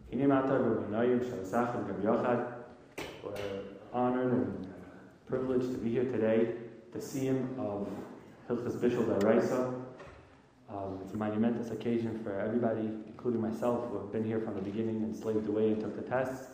We're honored and privileged to be here today, the Siyum of Hilchos Bishul D'Oraisa. It's a monumentous occasion for everybody, including myself, who have been here from the beginning and slaved away and took the tests.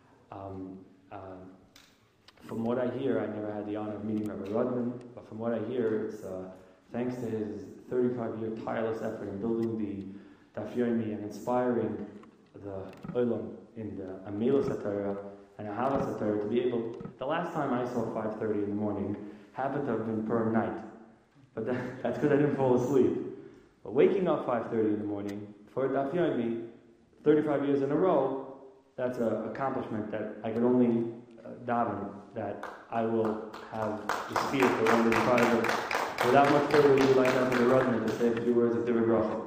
From what I hear, I never had the honor of meeting Rabbi Rodman, but from what I hear, it's thanks to his 35-year tireless effort in building the Daf Yomi and inspiring the Olam in the Amilas HaTorah and Ahavas HaTorah to be able. The last time I saw 5:30 in the morning happened to have been Purim night, but that's because I didn't fall asleep. But waking up 5:30 in the morning for Daf Yomi, 35 years in a row, that's an accomplishment that I could only daven that I will have the spirit to wonder in front of it. Without much further ado, I'd like to ask the Rodman to say a few words of Divrei Bracha.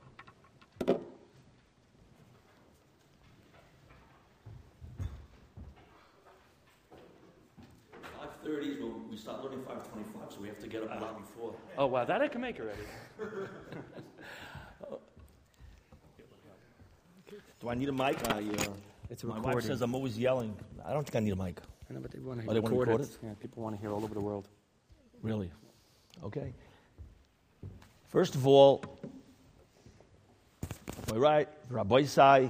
5:30 is when we start learning 5:25, so we have to get up a lot before. Oh wow, that I can make already. Do I need a mic? It's a my recording. wife says I'm always yelling. I don't think I need a mic. I know, but they want to they want to record it? Yeah, people want to hear all over the world. Really? Okay. First of all, my right, Rabbi Isai,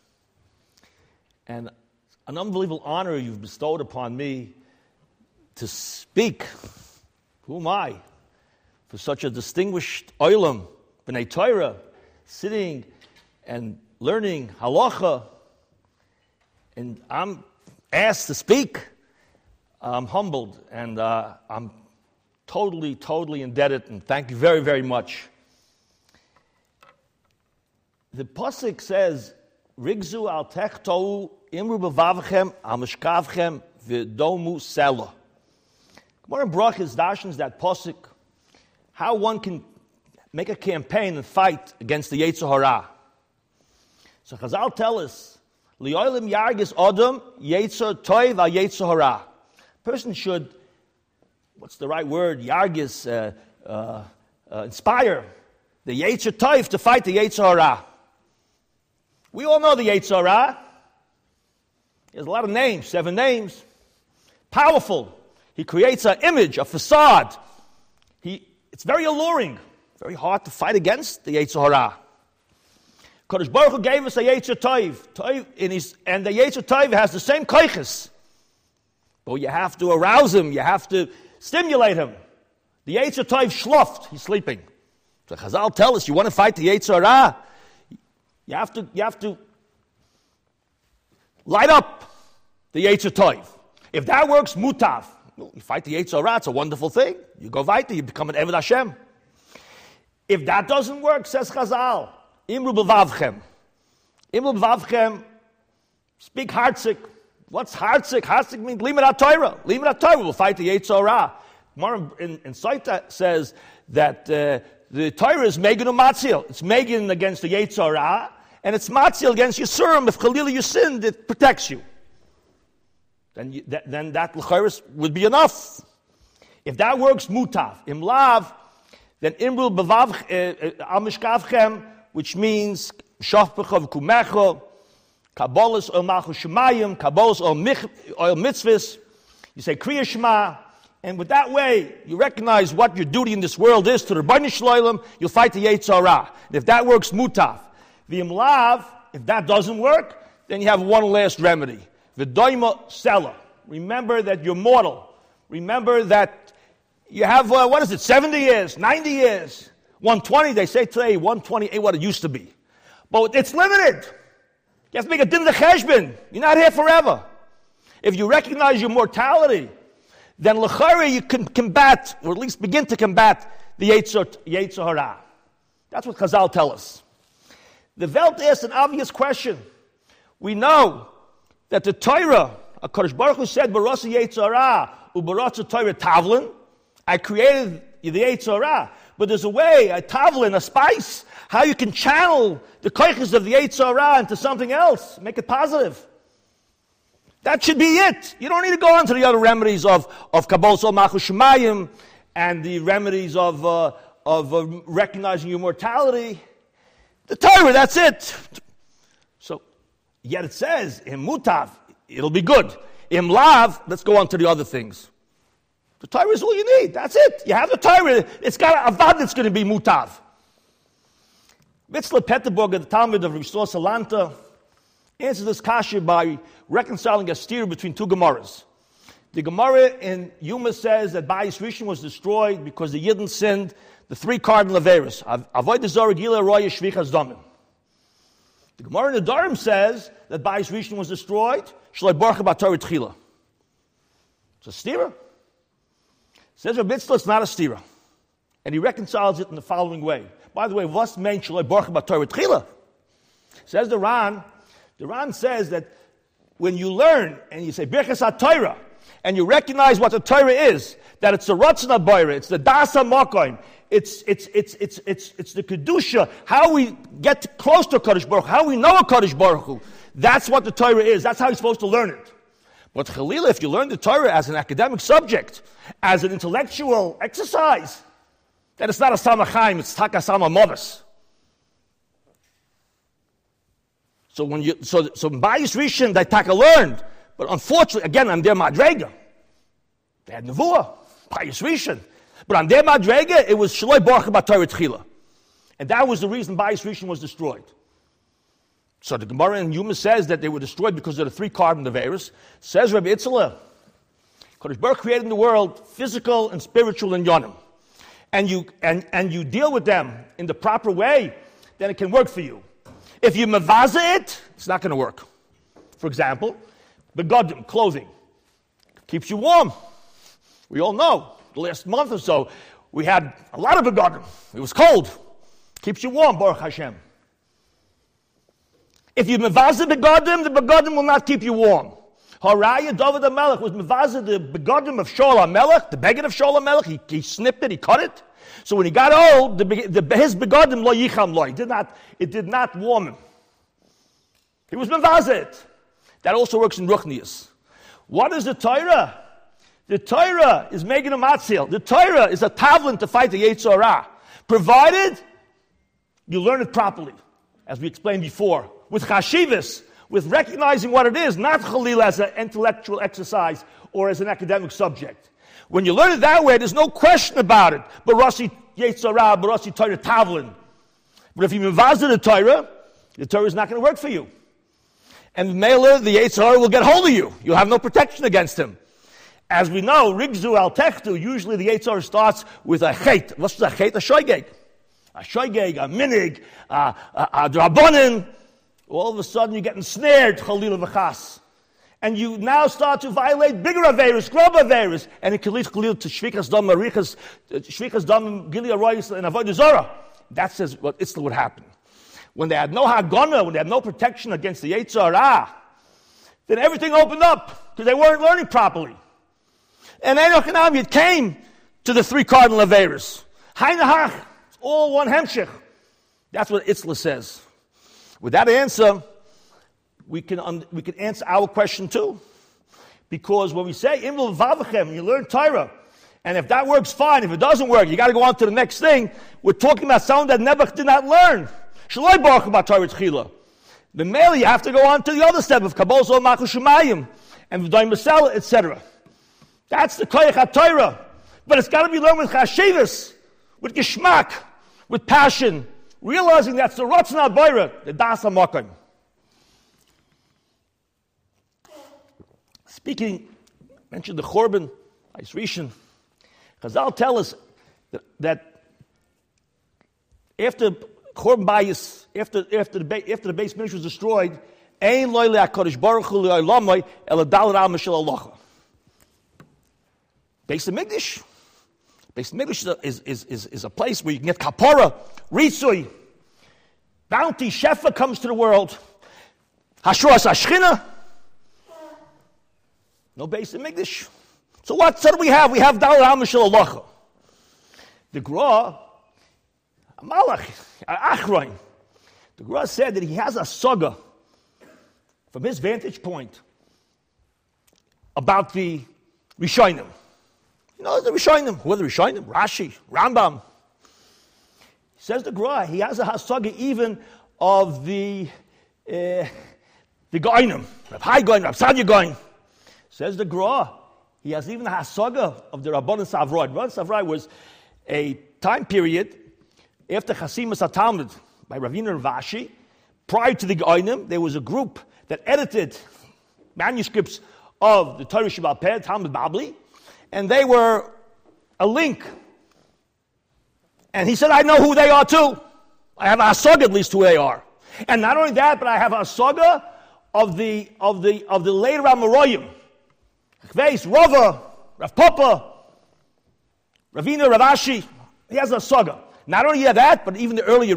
and an unbelievable honor you've bestowed upon me to speak. Who am I? For such a distinguished olam, B'nai Torah, sitting and learning halacha, and I'm asked to speak. I'm humbled, and I'm totally indebted, and thank you very, very much. The pasuk says, "Rigzu al techtou imru b'vavchem al mishkavchem v'domu sela." Gemara Brachas darshans that pasuk, how one can make a campaign and fight against the Yetzer Hara. So Chazal tell us, "Li'olim yargis adam Yetzer toiv al Yetzer Hara." Person should, what's the right word? Yargis, inspire the Yetzer toiv to fight the Yetzer Hara. We all know the Yetzer Hara. There's a lot of names, 7 names. Powerful. He creates an image, a facade. It's very alluring, very hard to fight against the Yetzer Hara. Kodesh Baruch Hu gave us a Yetzer Tov, and the Yetzer Tov has the same koiches. But you have to arouse him, you have to stimulate him. The Yetzer Tov schluft, he's sleeping. So Chazal tell us, you want to fight the Yetzer Hara, you have to light up the Yetzer Tov. If that works, mutav. You fight the Yetzer Hara, it's a wonderful thing. You go weiter, you become an Eved Hashem. If that doesn't work, says Chazal, Imru b'vavchem. Imru b'vavchem, speak heartsick. What's heartsick? Heartsick means limud HaTorah. Limud HaTorah will fight the Yetzer Hara. Gemara in Saita says that the Torah is Megan U'Matzil. It's Megan against the Yetzer Hara, and it's Matzil against Yisurim. If Chalila you sinned, it protects you. Then that l'chayris would be enough. If that works, mutav. Imlav, then imru b'vav al mishkavchem, which means shachpecha v'kumecha, kabbalas ol malchus shemayim, kabbalas ol mitzvahs. You say kriya shema, and with that way, you recognize what your duty in this world is to the Rebbeinu Shloim. You'll fight the Yetzer Hara. And if that works, mutav. V'imlav, if that doesn't work, then you have one last remedy. V'doima sela. Remember that you're mortal. Remember that you have, 70 years, 90 years, 120, they say today, 120 ain't what it used to be. But it's limited. You have to make a din l'cheshbon. You're not here forever. If you recognize your mortality, then l'chayre you can combat, or at least begin to combat the Yetzer Hara. That's what Chazal tell us. The Welt asks an obvious question. We know that the Torah, HaKadosh Baruch Hu said, Barasa Yetzer Hara, Ubarasa Torah Tavlin. I created the Yetzer Hara. But there's a way, a tavlin, a spice, how you can channel the koiches of the Yetzer Hara into something else, make it positive. That should be it. You don't need to go on to the other remedies of Kabbalah Sol Malchus Shemayim and the remedies of recognizing your mortality. The Torah, that's it. So Yet it says, im mutav, it'll be good. Im lav, let's go on to the other things. The Torah is all you need. That's it. You have the Torah. It's got a avad that's going to be mutav. Mitzvah Peterburg, the Talmud of Rishon Salanta, answers this kasha by reconciling a steer between two Gemaras. The Gemara in Yuma says that Bayis Rishon was destroyed because the Yidden sinned the three cardinal averos. Avodah zarah, gila, roya, shvichas damim. The Gemara in the Darim says that Bayis Rishon was destroyed. Shloi baruch b'Torah tchila. It's a stira. Says Rabbi Itzla, it's not a stira. And he reconciles it in the following way. By the way, what's meant Shloi baruch b'Torah tchila? Says the Ran says that when you learn and you say Birchas HaTorah, and you recognize what the Torah is, that it's the Ratzon HaBoreh, it's the Das HaMakom, it's the Kedusha, how we get close to Kadosh Baruch Hu, how we know a Kadosh Baruch Hu. That's what the Torah is. That's how you're supposed to learn it. But Chalila, if you learn the Torah as an academic subject, as an intellectual exercise, then it's not a Samachaim, it's Takasama Movis. So in Bayis Rishon, they taka learned. But unfortunately, again, on their Madrega, they had Nevuah, Bayis Rishon. But on their Madrega, it was Shloi baruch b'Torah tchila. And that was the reason Bayis Rishon was destroyed. So the Gemara in Yuma says that they were destroyed because of the three carbon averos. Says Rabbi Itzla, Kadosh Baruch created in the world physical and spiritual and yonim. And you deal with them in the proper way, then it can work for you. If you mavaza it, it's not going to work. For example, begodim, clothing, keeps you warm. We all know, the last month or so, we had a lot of begodim. It was cold. Keeps you warm, Baruch Hashem. If you mavaza the begodim will not keep you warm. Haraya David HaMelech was mavaza the begodim of Shaul HaMelech, the beged of Shaul HaMelech. He snipped it, he cut it. So when he got old, his begodim lo yicham lo. It did not warm him. He was mavaza it. That also works in Ruchnius. What is the Torah? The Torah is making a matzil. The Torah is a tavlin to fight the Yetzer Hara, provided you learn it properly, as we explained before, with chashivas, with recognizing what it is, not chalil as an intellectual exercise or as an academic subject. When you learn it that way, there's no question about it. Barasi Yetzer Hara, Barasi Torah tavlin. But if you mevazah the Torah is not going to work for you. And Mela, the Yetzer Hara will get hold of you. You'll have no protection against him. As we know, Rigzu al Techtu, usually the Yetzer Hara starts with a chet. What's a chet? A shoygeg. A shoygeg, a minig, a drabonin. All of a sudden you're getting snared, Chalil v'chas. And you now start to violate bigger averis, grub averis. And it can lead Chalil to shvikas dam, shvikas dam, gilia royis, and avodah zarah. That says what Itzla would happen. When they had no hagana, when they had no protection against the Yetzer Hara, then everything opened up because they weren't learning properly. And Enoch and Amid came to the three cardinal averos. Hainahach, all one hemshech. That's what Itzla says. With that answer, we can answer our question too. Because when we say Imel Vavachem, you learn Torah, and if that works, fine. If it doesn't work, you got to go on to the next thing. We're talking about someone that Nebuch did not learn. Shaloi baruch b'Torah tchila. The male, you have to go on to the other step of Kabbalah Zol Machu Shemayim and V'day Masela, etc. That's the Koyach HaTorah. But it's got to be learned with chashivas, with geshmak, with passion, realizing that's the Ratzon HaBoreh, the Das HaMakom. Speaking, mentioned the Chorban, Bayis Rishon. Chazal tell us that after Chorban Bayis, after the Beis Mikdash was destroyed, Ein loy le'HaKadosh Baruch Hu le'olamai ela dal ra mishel halacha. Beis Mikdash is a place where you can get kapara, ritzui, bounty, shefa comes to the world. Hashras Hashchina. No Beis Mikdash. So what? So do we have? We have dal ra mishel halacha. The Gra, Malach, Achron. The Gra said that he has a saga from his vantage point about the Rishonim. You know the Rishonim. Who are the Rishonim? Rashi, Rambam. Says the Gra, he has a hasaga even of the the Goinim, Rav Hai Goin, Rav Sadia Goin. Says the Gra, he has even a hasaga of the Rabbanan Savroi. Rabbanan Savroi was a time period after Chasimas HaTalmud by Ravina and Vashi. Prior to the Goinim, there was a group that edited manuscripts of the Torah Sheba'al Peh, Talmud Babli, and they were a link. And he said, I know who they are too. I have a hasaga at least who they are. And not only that, but I have a hasaga of the later Amoraim. Chveis, Rava, Rav Papa, Ravina, Rav Ashi. He has a hasaga. Not only that, but even the earlier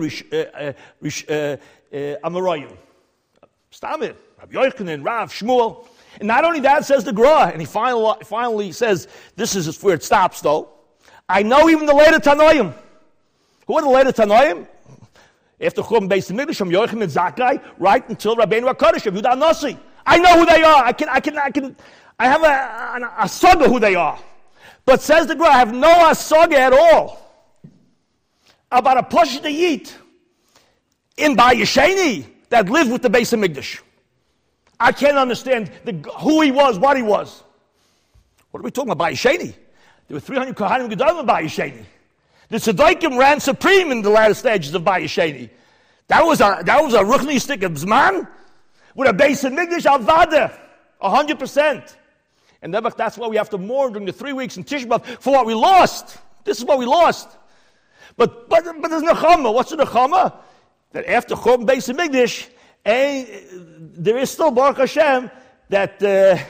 Amoraim. Stamit, Rav Yochanan, Rav Shmuel. And not only that, says the Gra, and he finally says, this is where it stops though. I know even the later Tanoim. Who are the later Tanoim? After Chum Beis Mikdash, from Yochanan and Zakkai, right until Rabbeinu HaKadosh, of Yehuda Nasi. I know who they are. I have a saga who they are. But says the Gra, I have no hasaga at all about a Pashut Yit in Bayesheni that lived with the Beis Mikdash. I can't understand who he was, what he was. What are we talking about? Bayesheni. There were 300 Kohanim Gedolim in Bayesheni. The Tzaddikim ran supreme in the latter stages of Bayesheni. That was a Ruchni stick of Zman with a Beis Mikdash Avada, 100%. And that's why we have to mourn during the 3 weeks in Tisha B'Av for what we lost. This is what we lost. But there's Nechama. What's the Nechama? That after Churban Beis Mikdash, there is still Baruch Hashem that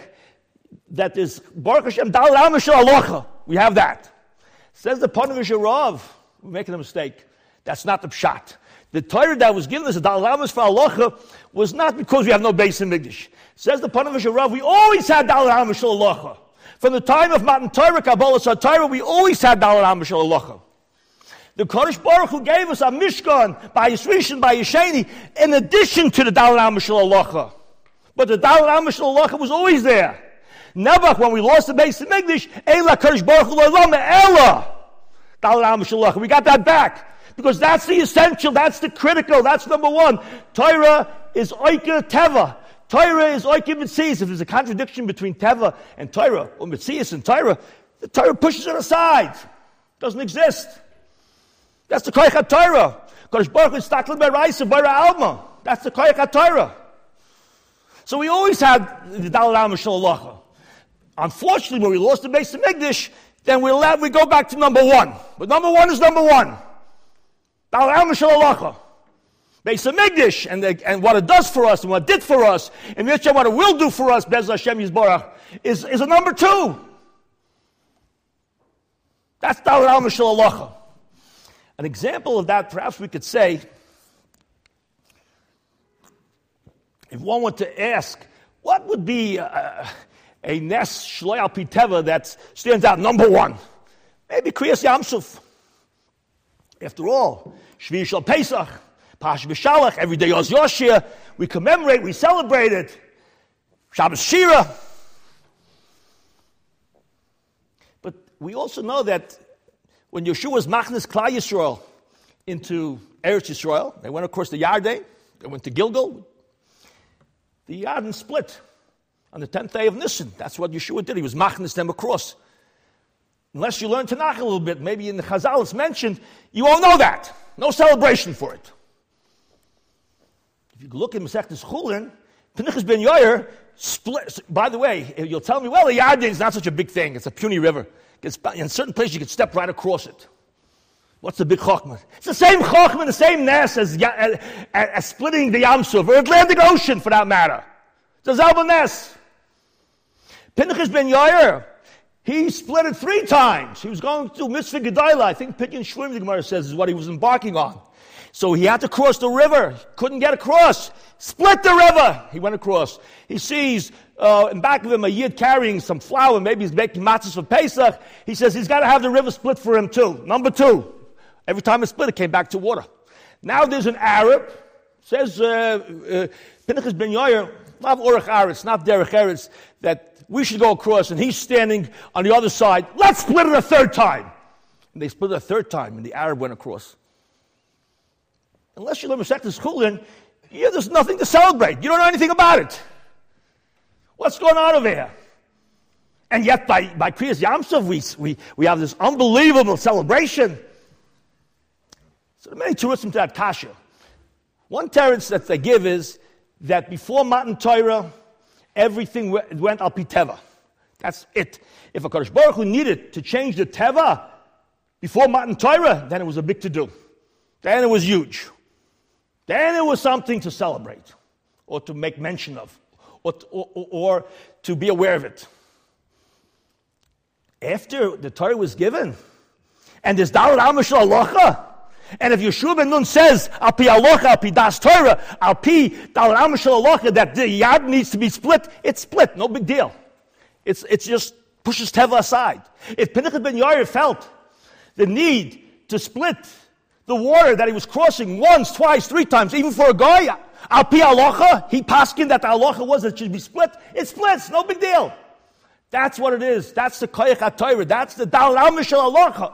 is Baruch Hashem Dal Rama Shel Alocha. We have that. Says the Ponevezher Rav, we're making a mistake. That's not the pshat. The Torah that was given us, the Dal Ramas for Alocha, was not because we have no Beis Mikdash. Says the Ponevezher Rav, we always had Dal Ramas Shel Alocha. From the time of Matan Torah, Kabbalah Torah, we always had Dal Ramas Shel Alocha. The Kodesh Baruch Hu gave us a Mishkan by Yisrishon, by Yesheni, in addition to the Dal Ramas Shel Alocha. But the Dal Ramas Shel Alocha was always there. Never, when we lost the Beis Mikdash, Eila Kodesh Baruch Hu L'Olam Ela Dal Ramas Shel Alocha. We got that back. Because that's the essential, that's the critical, that's number one. Torah is Oike Teva. Torah is Oike Metzias. If there's a contradiction between Teva and Torah, or Metzias and Torah, the Torah pushes it aside. It doesn't exist. That's the Koyach HaTorah. Kodesh Baruch Hu Staklim B'Raisa B'Ra Alma. That's the Koyach HaTorah. So we always had the Dal Ramas Shel Alocha. Unfortunately, when we lost the Beis Mikdash, then we go back to number one. But number one is number one. Dal Ramas Shel Alocha. Beis Mikdash, and what it does for us, and what it did for us, and what it will do for us, Bez Hashem Yisborach, is a number two. That's Dal Ramas Shel Alocha. An example of that, perhaps we could say, if one were to ask, what would be a Nes Shloi Al Pi Teva that stands out number one? Maybe Kriyas Yamsuf. After all, Shvi Shal Pesach, Pash B'Shalach, every day Oz Yoshia, we commemorate, we celebrate it. Shabbos Shira. But we also know that when Yeshua was Machnas Klal Yisrael into Eretz Yisrael, they went across the Yarden, they went to Gilgal. The Yarden split on the 10th day of Nisan. That's what Yeshua did. He was Machnas them across. Unless you learn Tanakh a little bit, maybe in the Chazal it's mentioned, you won't know that. No celebration for it. If you look at Masechtas Chulin, Pinchas ben Yair split. By the way, you'll tell me, well, the Yarden is not such a big thing. It's a puny river. In certain places, you can step right across it. What's the big chokhmah? It's the same chokhmah, the same nes as splitting the Yam Suf, or Atlantic Ocean, for that matter. It's a Zelba nes. Pinchas ben Yair, he split it 3 times. He was going to do Mitzvah Gedalah. I think Pidyon Shvurim, the Gemara says, is what he was embarking on. So he had to cross the river. He couldn't get across. Split the river. He went across. He sees in back of him a Yid carrying some flour. Maybe he's making matzahs for Pesach. He says he's got to have the river split for him too. Number 2. Every time it split, it came back to water. Now there's an Arab. Says Pinchas ben Yair, not Orach Aretz, not Derech Eretz, that we should go across, and he's standing on the other side. Let's split it a 3rd time. And they split it a 3rd time, and the Arab went across. Unless you learn Masechtas Chulin, there's nothing to celebrate. You don't know anything about it. What's going on over here? And yet by Kriyas Yamsov, we have this unbelievable celebration. So there are many terutzim to that kasha. One teretz that they give is that before Matan Torah, everything went al pi teva. That's it. If a Kadosh Baruch Hu needed to change the teva before Matan Torah, then it was a big to-do. Then it was huge. Then it was something to celebrate, or to make mention of, or to be aware of it. After the Torah was given, and there's Daled Alma Shel Halacha, and if Yeshua ben Nun says, Al Pi Halacha, Al Pi Das Torah, Al Pi Daled Alma Shel Halacha, that the yard needs to be split, it's split, no big deal. It's just pushes Teva aside. If Pinchas ben Yair felt the need to split the water that he was crossing once, twice, three times, even for a guy, Al Pi Halacha, he paskin that the halacha was that it should be split. It splits, no big deal. That's what it is. That's the Koyach HaTorah. That's the Daled Alma Shel Halacha.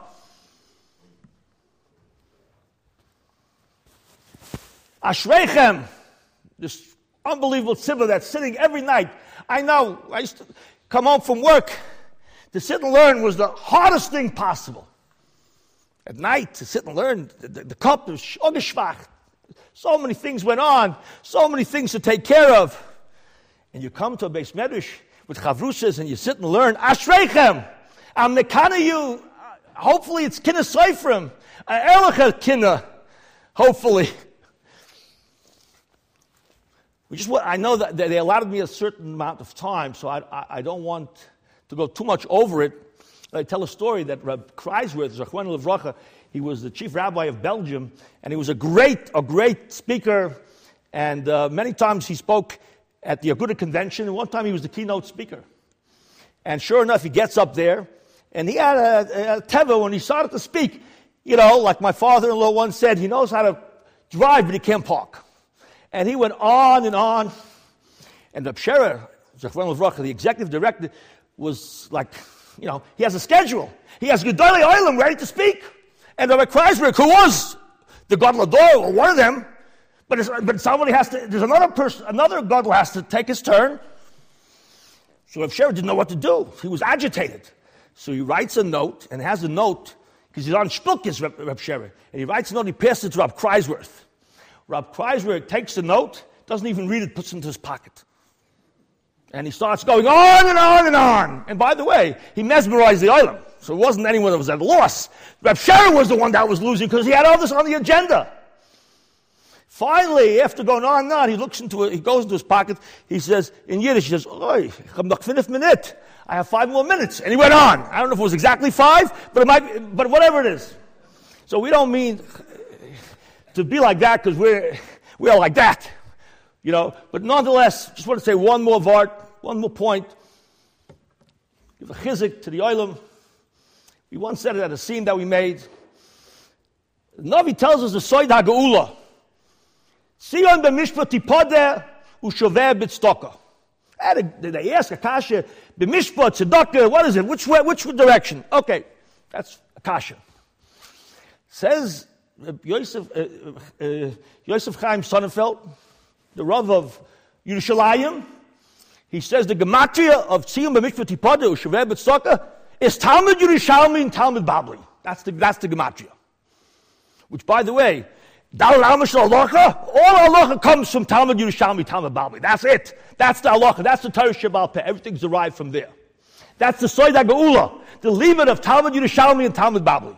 Ashreichem, this unbelievable tzibur that's sitting every night. I know, I used to come home from work. To sit and learn was the hardest thing possible. At night, to sit and learn, the cup was shogeshvach. So many things went on, so many things to take care of. And you come to a Beis Medrash with chavrusas and you sit and learn. Ashreichem, I'm nekana you. Hopefully it's kinna seifrim, erlecha kinna. Hopefully. I know that they allotted me a certain amount of time, so I don't want to go too much over it. I tell a story that Reb Kreiswirth, Zachwan Levracha, he was the chief rabbi of Belgium, and he was a great speaker, and many times he spoke at the Aguda convention, and one time he was the keynote speaker. And sure enough, he gets up there, and he had a teva when he started to speak. You know, like my father-in-law once said, he knows how to drive, but he can't park. And he went on and on. And Reb Sherer, Zachwan Levracha, the executive director, was like, you know, he has a schedule. He has Gedolei Olam ready to speak. And Rabbi Kreisberg, who was the Gadol Ador, or one of them, but somebody has to, there's another Gadol has to take his turn. So Reb Sherer didn't know what to do. He was agitated. So he writes a note, and has a note, because he's on Shpilkis, Reb Sherer, and he writes a note, he passes it to Reb Kreisworth. Reb Kreisberg takes the note, doesn't even read it, puts it into his pocket. And he starts going on and on and on. And by the way, he mesmerized the Olam. So it wasn't anyone that was at a loss. Reb Sherer was the one that was losing because he had all this on the agenda. Finally, after going on and on, he goes into his pocket, he says, in Yiddish, he says, Oi, ich hab noch 5 minutes. I have 5 more minutes. And he went on. I don't know if it was exactly 5, but it might be, but whatever it is. So we don't mean to be like that because we are like that, you know. But nonetheless, just want to say one more point. Give a chizik to the Olam. We once said it at a scene that we made. The Navi tells us the Soid HaGeula. Sion b'mishpat tipodeh u'shoveh b'tzedakah. They ask Akasha, b'mishpat, tzedakah, what is it? Which direction? Okay, that's Akasha. Says Yosef Chaim Sonnenfeld, the Rav of Yerushalayim, he says the gematria of Tziyun b'mishpat tipodeh u'shoveh b'tzedakah is Talmud Yerushalmi and Talmud Babli. That's the gematria. Which, by the way, Daled Alma Shel Halacha, all halacha comes from Talmud Yerushalmi, Talmud Babli. That's it. That's the halacha. That's the Torah Sheba'al Peh. Everything's derived from there. That's the Soid HaGeula, the limit of Talmud Yerushalmi and Talmud Babli.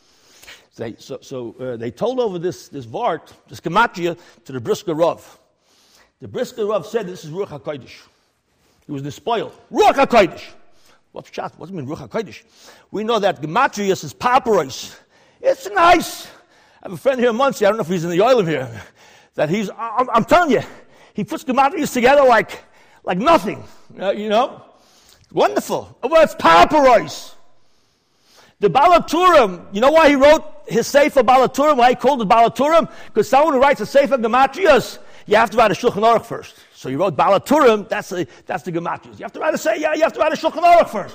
So they told over this vart, this gematria, to the Brisker Rav. The Brisker Rav said this is Ruach HaKodesh. He was despoiled. Ruach HaKodesh. What's pshat? What does it mean, Ruach HaKodesh? We know that gematrius is paparos. It's nice. I have a friend here in Muncie, I don't know if he's in the Oilam here, that I'm telling you, he puts gematrius together like nothing. You know? Wonderful. Well, it's paparos. The Balaturim, you know why he wrote his Sefer Balaturim, why he called it Balaturim? Because someone who writes a Sefer Gematrius, you have to write a Shulchan Aruch first. So he wrote Balaturim, that's the Gematrius. You have to write a Shulchan Aruch first.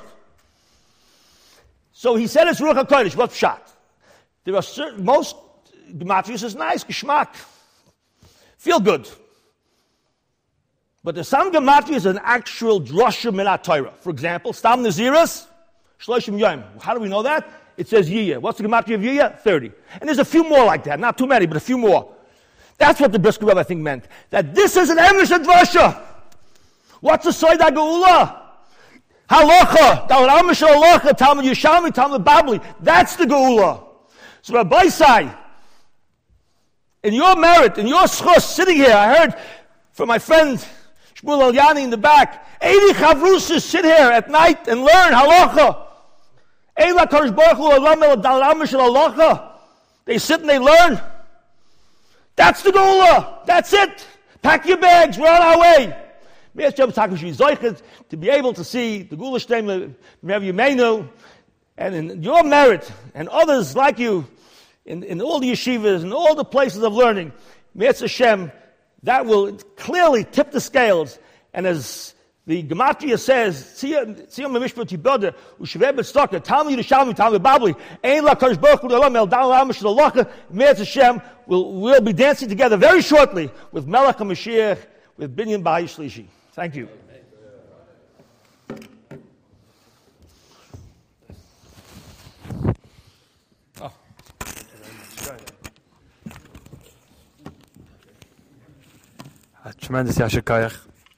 So he said it's Ruach HaKodesh, what's pshat? There are most Gematrius is nice, geschmack. Feel good. But the Sam Gematria is an actual drasha min ha-Torah. For example, Stam Naziris, Shloshim Yom. How do we know that? It says Yiyah. What's the Gematria of Yiyah? 30. And there's a few more like that. Not too many, but a few more. That's what the Brisker Rebbe, I think, meant. That this is an Emesh drasha. What's the Soid HaGeula? Halacha. Talmud Amish Halacha. Talmud Yishalmi. Talmud Babli. That's the Geula. So Rabbi Sai, in your merit, in your schos, sitting here, I heard from my friend Shmuel Eliani in the back, 80 chavrusas sit here at night and learn halacha. They sit and they learn. That's the Geula. That's it. Pack your bags. We're on our way. To be able to see the Geula Shtema, Yemenu, and in your merit and others like you in all the yeshivas and all the places of learning, Me'etz Hashem, that will clearly tip the scales. And as the Gematria says, Tziyam Mishpat Yiboda, Ushveh B'Tzedakah, Talmud Yerushalmi, Talmud Babli, Ein La Kadosh Baruch Hu L'Olam El Dal L'Amish L'Alacha, Me'etz Hashem, we'll be dancing together very shortly with Melech HaMashiach, with Binyan B'Hai Shlishi. Thank you. Tremendous Yasher Koyach.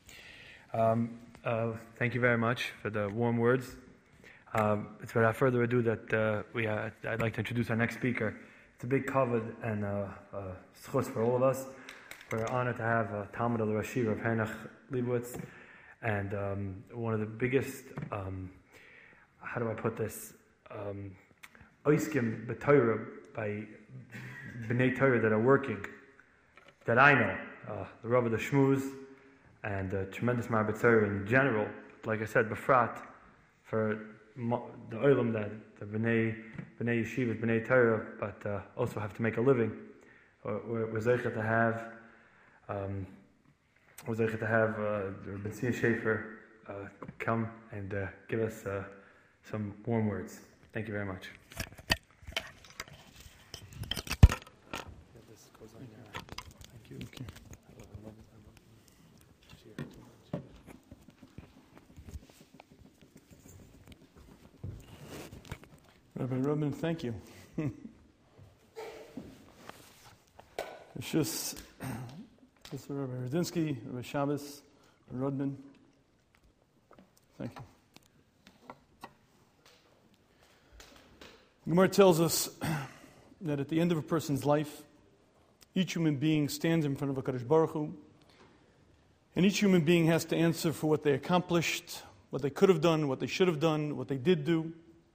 Thank you very much for the warm words. It's without further ado that I'd like to introduce our next speaker. It's a big kavod and schus for all of us. We're honored to have Talmud al-Rashi of Heinrich Leibowitz, and one of the biggest, how do I put this, oiskim b'Torah by B'nai Torah that are working, that I know. The Rebbe, the Shmuz, and the tremendous Marbet Torah in general, like I said, Befrat, for the Olam that the B'nai Yeshivas, B'nai Torah, but also have to make a living. We're zeicher to have, Ben Sia Schaefer come and give us some warm words. Thank you very much. Rabbi Rubin, thank you. It's just Rabbi Rudinsky, Rabbi Shabbos, Rudman. Thank you. Gemara tells us that at the end of a person's life, each human being stands in front of HaKadosh Baruch Hu, and each human being has to answer for what they accomplished, what they could have done, what they should have done, what they did do.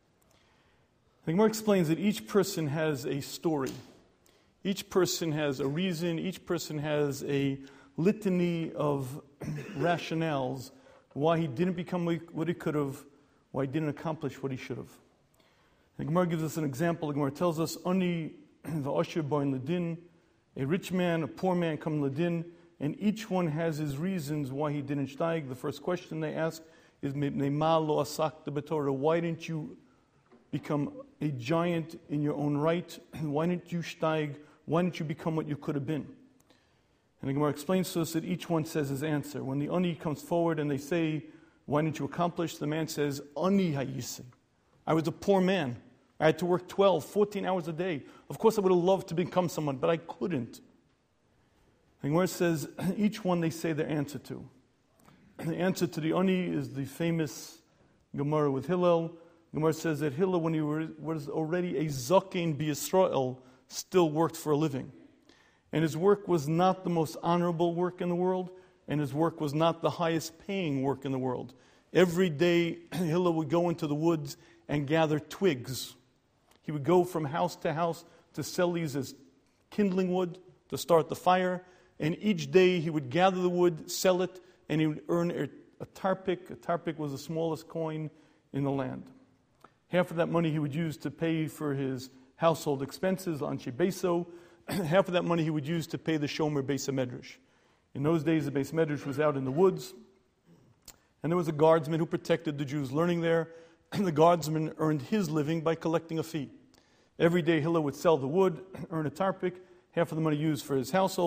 The Gemara explains that each person has a story. Each person has a reason. Each person has a litany of rationales why he didn't become what he could have, why he didn't accomplish what he should have. The Gemara gives us an example. The Gemara tells us, Ani v'asher boin ledin, a rich man, a poor man come ledin, and each one has his reasons why he didn't steig. The first question they ask is, ma lo asakta b'Torah, why didn't you become a giant in your own right? Why didn't you steig? Why didn't you become what you could have been? And the Gemara explains to us that each one says his answer. When the ani comes forward and they say, why didn't you accomplish? The man says, ani hayisi. I was a poor man. I had to work 12, 14 hours a day. Of course I would have loved to become someone, but I couldn't. The Gemara says, each one they say their answer to. The answer to the ani is the famous Gemara with Hillel. Gemara says that Hillel, when he was already a Zaken b'Yisrael, still worked for a living. And his work was not the most honorable work in the world, and his work was not the highest paying work in the world. Every day, Hillel would go into the woods and gather twigs. He would go from house to house to sell these as kindling wood to start the fire, and each day he would gather the wood, sell it, and he would earn a tarpik. A tarpik was the smallest coin in the land. Half of that money he would use to pay for his household expenses, anshe beso. Half of that money he would use to pay the shomer Beis HaMedrash. In those days, the Beis HaMedrash was out in the woods, and there was a guardsman who protected the Jews learning there, and the guardsman earned his living by collecting a fee. Every day Hillel would sell the wood, earn a tarpik, half of the money used for his household,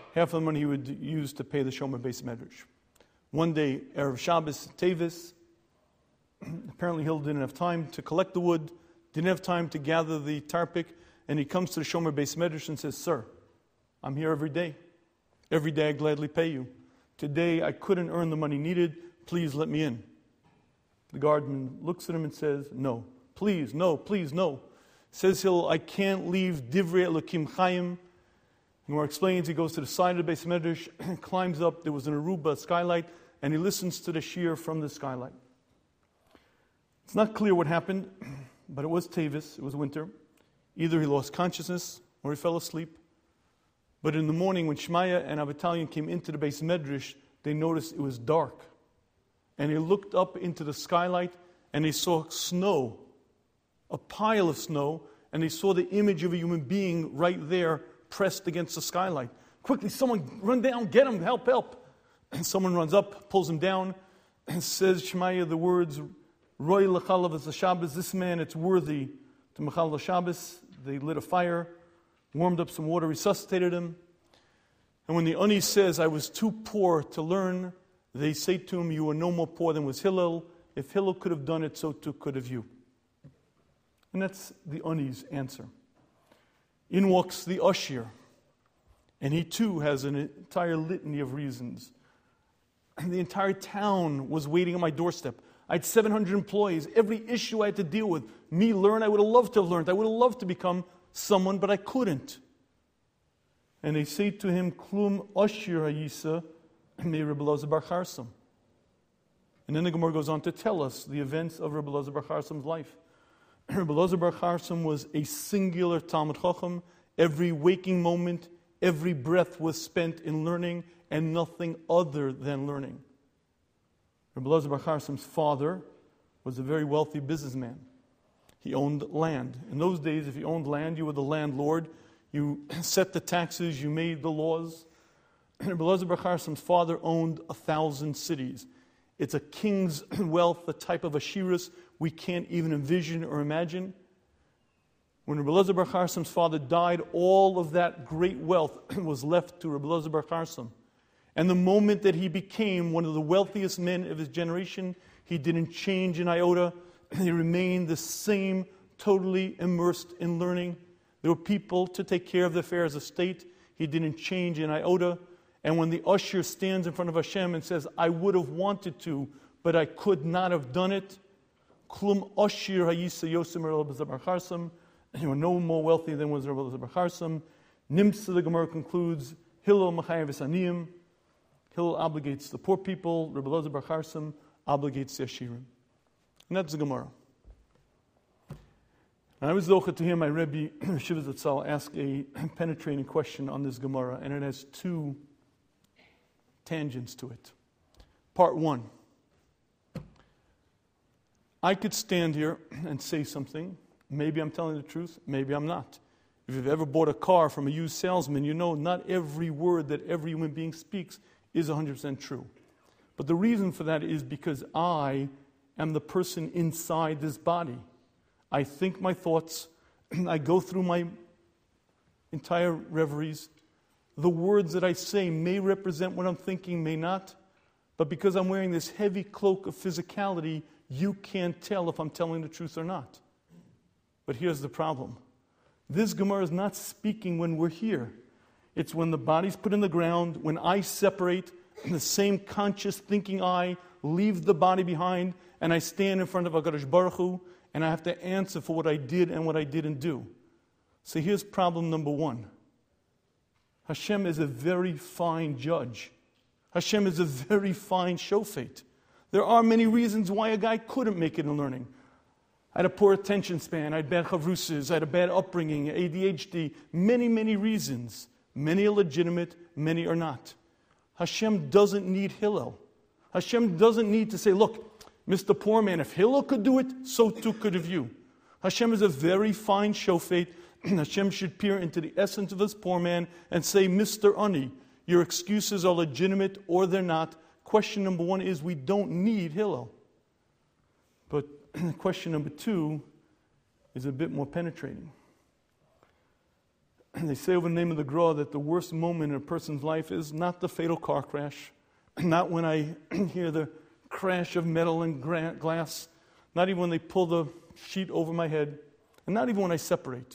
half of the money he would use to pay the Shomer Beis Medrash. One day, Erev Shabbos, Tevis, apparently Hill didn't have time to collect the wood, didn't have time to gather the tarpik, and he comes to the Shomer Beis Medrash and says, "Sir, I'm here every day. Every day I gladly pay you. Today I couldn't earn the money needed. Please let me in." The guardman looks at him and says, "No, please, no, please, no." Says Hill, "I can't leave Divrei Elokim Chaim." And we're explaining, he goes to the side of the Beis Medrash, climbs up, there was an Aruba skylight, and he listens to the shir from the skylight. It's not clear what happened, but it was Tevis, it was winter. Either he lost consciousness or he fell asleep. But in the morning, when Shmaya and Avitalion came into the Beis Medrash, they noticed it was dark. And they looked up into the skylight and they saw snow, a pile of snow, and they saw the image of a human being right there pressed against the skylight. "Quickly, someone run down, get him, help, help." And someone runs up, pulls him down, and says Shmaya the words, "Roy l'chalav as a Shabbos, this man, it's worthy to Mechal Shabbos." They lit a fire, warmed up some water, resuscitated him. And when the Ani says, "I was too poor to learn," they say to him, "You are no more poor than was Hillel. If Hillel could have done it, so too could have you." And that's the Ani's answer. In walks the Ushir, and he too has an entire litany of reasons. And the entire town was waiting on my doorstep. I had 700 employees, every issue I had to deal with. Me learn, I would have loved to have learned. I would have loved to become someone, but I couldn't. And they say to him, "Klum Ushir Hayisa me Rebbe Elazar Bar Charsam." And then the Gemara goes on to tell us the events of Rebbe Elazar Bar Charsam's life. Rebbe Elazar Bar Charsam was a singular Talmid Chacham. Every waking moment, every breath was spent in learning and nothing other than learning. Rebbe Elazar Bar Charsam's father was a very wealthy businessman. He owned land. In those days, if you owned land, you were the landlord. You set the taxes, you made the laws. Rebbe Elazar Bar Charsam's father owned 1,000 cities. It's a king's wealth, a type of Ashiras we can't even envision or imagine. When Rebbe Elazar Bar Charsam's father died, all of that great wealth was left to Rebbe Elazar Bar Charsam. And the moment that he became one of the wealthiest men of his generation, he didn't change an iota. He remained the same, totally immersed in learning. There were people to take care of the affairs of state. He didn't change an iota. And when the usher stands in front of Hashem and says, "I would have wanted to, but I could not have done it," Klum Ushir Hayisa Yosem Rebbe Elazar Bar Charsam, you are no more wealthy than was Rebbe Elazar Bar Charsam. Nimsa, the Gemara concludes, Hillel Machayev Esaniyim. Hillel obligates the poor people, Rebbe Elazar Bar Charsam obligates the Ashirim. And that's the Gemara. And I was zocheh to hear my Rebbe, Shiva Zatzal, ask a penetrating question on this Gemara, and it has two tangents to it. Part one. I could stand here and say something. Maybe I'm telling the truth, maybe I'm not. If you've ever bought a car from a used salesman, you know not every word that every human being speaks is 100% true. But the reason for that is because I am the person inside this body. I think my thoughts, I go through my entire reveries. The words that I say may represent what I'm thinking, may not. But because I'm wearing this heavy cloak of physicality, you can't tell if I'm telling the truth or not. But here's the problem. This Gemara is not speaking when we're here. It's when the body's put in the ground, when I separate, and the same conscious thinking I leave the body behind, and I stand in front of HaKadosh Baruch Hu, and I have to answer for what I did and what I didn't do. So here's problem number one. Hashem is a very fine judge. Hashem is a very fine shofet. There are many reasons why a guy couldn't make it in learning. I had a poor attention span, I had bad chavrusas, I had a bad upbringing, ADHD, many, many reasons. Many are legitimate, many are not. Hashem doesn't need Hillel. Hashem doesn't need to say, "Look, Mr. Poor Man, if Hillel could do it, so too could have you." Hashem is a very fine shofet. Hashem should peer into the essence of this poor man and say, "Mr. Ani, your excuses are legitimate or they're not." Question number one is, we don't need Hillel. But question number two is a bit more penetrating. They say over the name of the Gra that the worst moment in a person's life is not the fatal car crash, not when I hear the crash of metal and glass, not even when they pull the sheet over my head, and not even when I separate.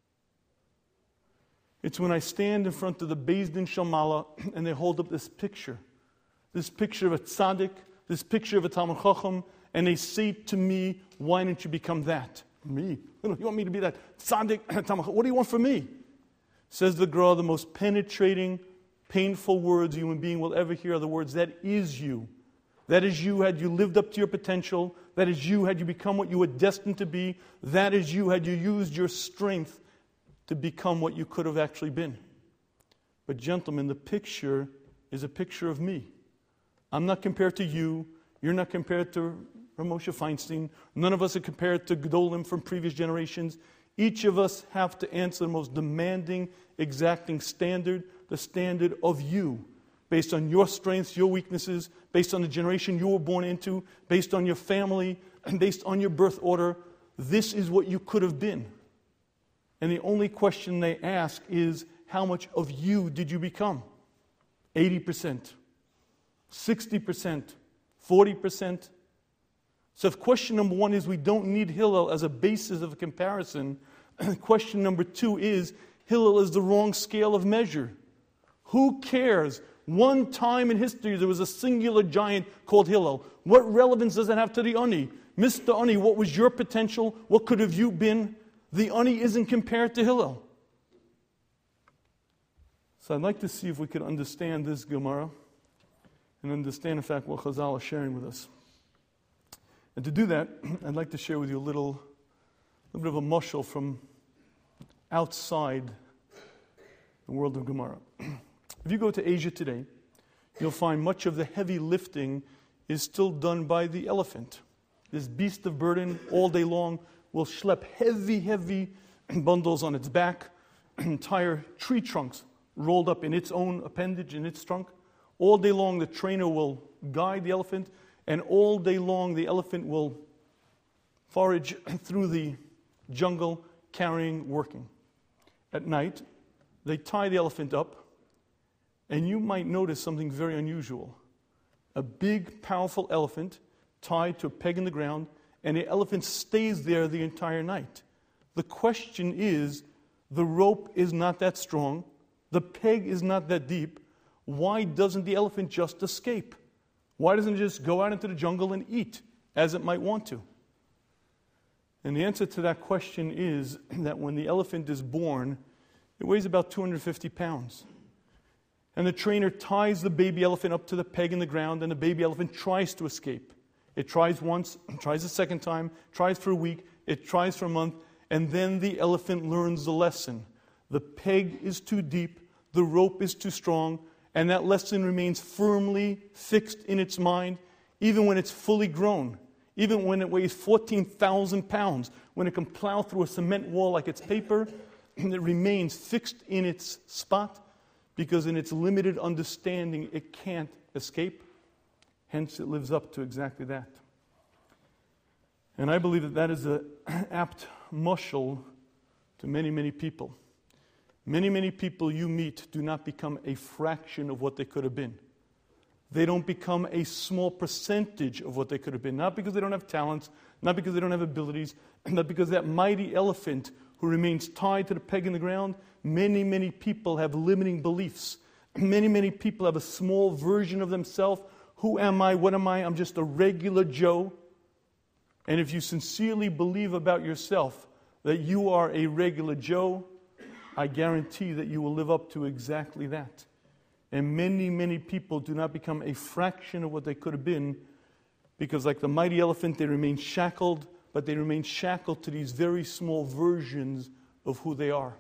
It's when I stand in front of the Beis Din Shel Ma'ala and they hold up this picture of a tzaddik, this picture of a Talmid Chacham, and they say to me, why didn't you become that? Me? You want me to be that tzaddik, Talmid Chacham? What do you want from me? Says the Gra, the most penetrating, painful words a human being will ever hear are the words, that is you. That is you had you lived up to your potential. That is you had you become what you were destined to be. That is you had you used your strength to become what you could have actually been. But gentlemen, the picture is a picture of me. I'm not compared to you. You're not compared to Moshe Feinstein. None of us are compared to Gedolim from previous generations. Each of us have to answer the most demanding, exacting standard, the standard of you, based on your strengths, your weaknesses, based on the generation you were born into, based on your family, and based on your birth order. This is what you could have been. And the only question they ask is, how much of you did you become? 80%, 60%, 40%. So if question number one is we don't need Hillel as a basis of a comparison, question number two is Hillel is the wrong scale of measure. Who cares? One time in history there was a singular giant called Hillel. What relevance does that have to the Ani? Mr. Ani, what was your potential? What could have you been? The Ani isn't compared to Hillel. So I'd like to see if we could understand this Gemara and understand, in fact, what Chazal is sharing with us. And to do that, I'd like to share with you a little bit of a mashal from outside the world of Gemara. If you go to Asia today, you'll find much of the heavy lifting is still done by the elephant. This beast of burden all day long will schlep heavy bundles on its back, entire tree trunks rolled up in its own appendage, in its trunk. All day long the trainer will guide the elephant, and all day long the elephant will forage through the jungle, working. At night, they tie the elephant up, and you might notice something very unusual. A big, powerful elephant tied to a peg in the ground, and the elephant stays there the entire night. The question is, the rope is not that strong, the peg is not that deep. Why doesn't the elephant just escape? Why doesn't it just go out into the jungle and eat, as it might want to? And the answer to that question is that when the elephant is born, it weighs about 250 pounds. And the trainer ties the baby elephant up to the peg in the ground, and the baby elephant tries to escape. It tries once, tries a second time, tries for a week, it tries for a month, and then the elephant learns the lesson. The peg is too deep, the rope is too strong, and that lesson remains firmly fixed in its mind, even when it's fully grown, even when it weighs 14,000 pounds, when it can plow through a cement wall like it's paper, and it remains fixed in its spot, because in its limited understanding it can't escape. Hence it lives up to exactly that. And I believe that that is an apt mashal to many people. Many people you meet do not become a fraction of what they could have been. They don't become a small percentage of what they could have been. Not because they don't have talents, not because they don't have abilities, not because that mighty elephant who remains tied to the peg in the ground. Many people have limiting beliefs. Many people have a small version of themselves. Who am I? What am I? I'm just a regular Joe. And if you sincerely believe about yourself that you are a regular Joe, I guarantee that you will live up to exactly that. And many people do not become a fraction of what they could have been, because like the mighty elephant, they remain shackled, but they remain shackled to these very small versions of who they are.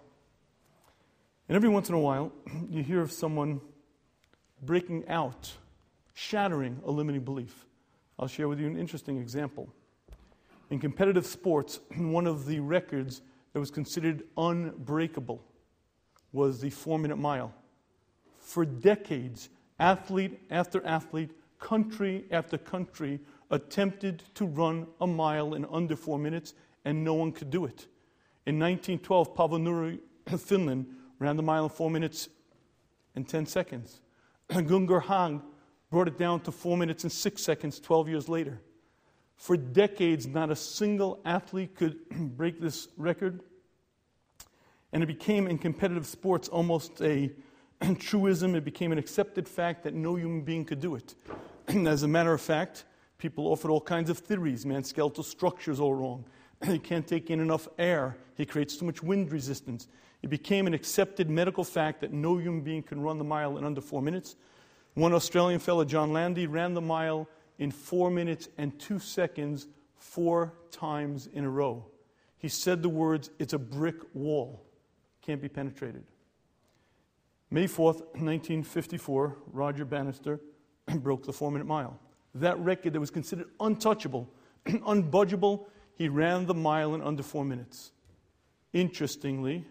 And every once in a while, you hear of someone breaking out, shattering a limiting belief. I'll share with you an interesting example. In competitive sports, one of the records that was considered unbreakable was the 4-minute mile. For decades, athlete after athlete, country after country attempted to run a mile in under 4 minutes, and no one could do it. In 1912, Paavo Nurmi, Finland, ran the mile in 4 minutes and 10 seconds. Gungur Hang brought it down to 4 minutes and 6 seconds 12 years later. For decades, not a single athlete could break this record. And it became, in competitive sports, almost a truism. It became an accepted fact that no human being could do it. As a matter of fact, people offered all kinds of theories. Man's skeletal structure is all wrong. He can't take in enough air. He creates too much wind resistance. It became an accepted medical fact that no human being can run the mile in under 4 minutes. One Australian fellow, John Landy, ran the mile in 4 minutes and 2 seconds 4 times in a row. He said the words, "It's a brick wall. Can't be penetrated." May 4th, 1954, Roger Bannister broke the 4-minute mile. That record that was considered untouchable, unbudgeable, he ran the mile in under 4 minutes. Interestingly,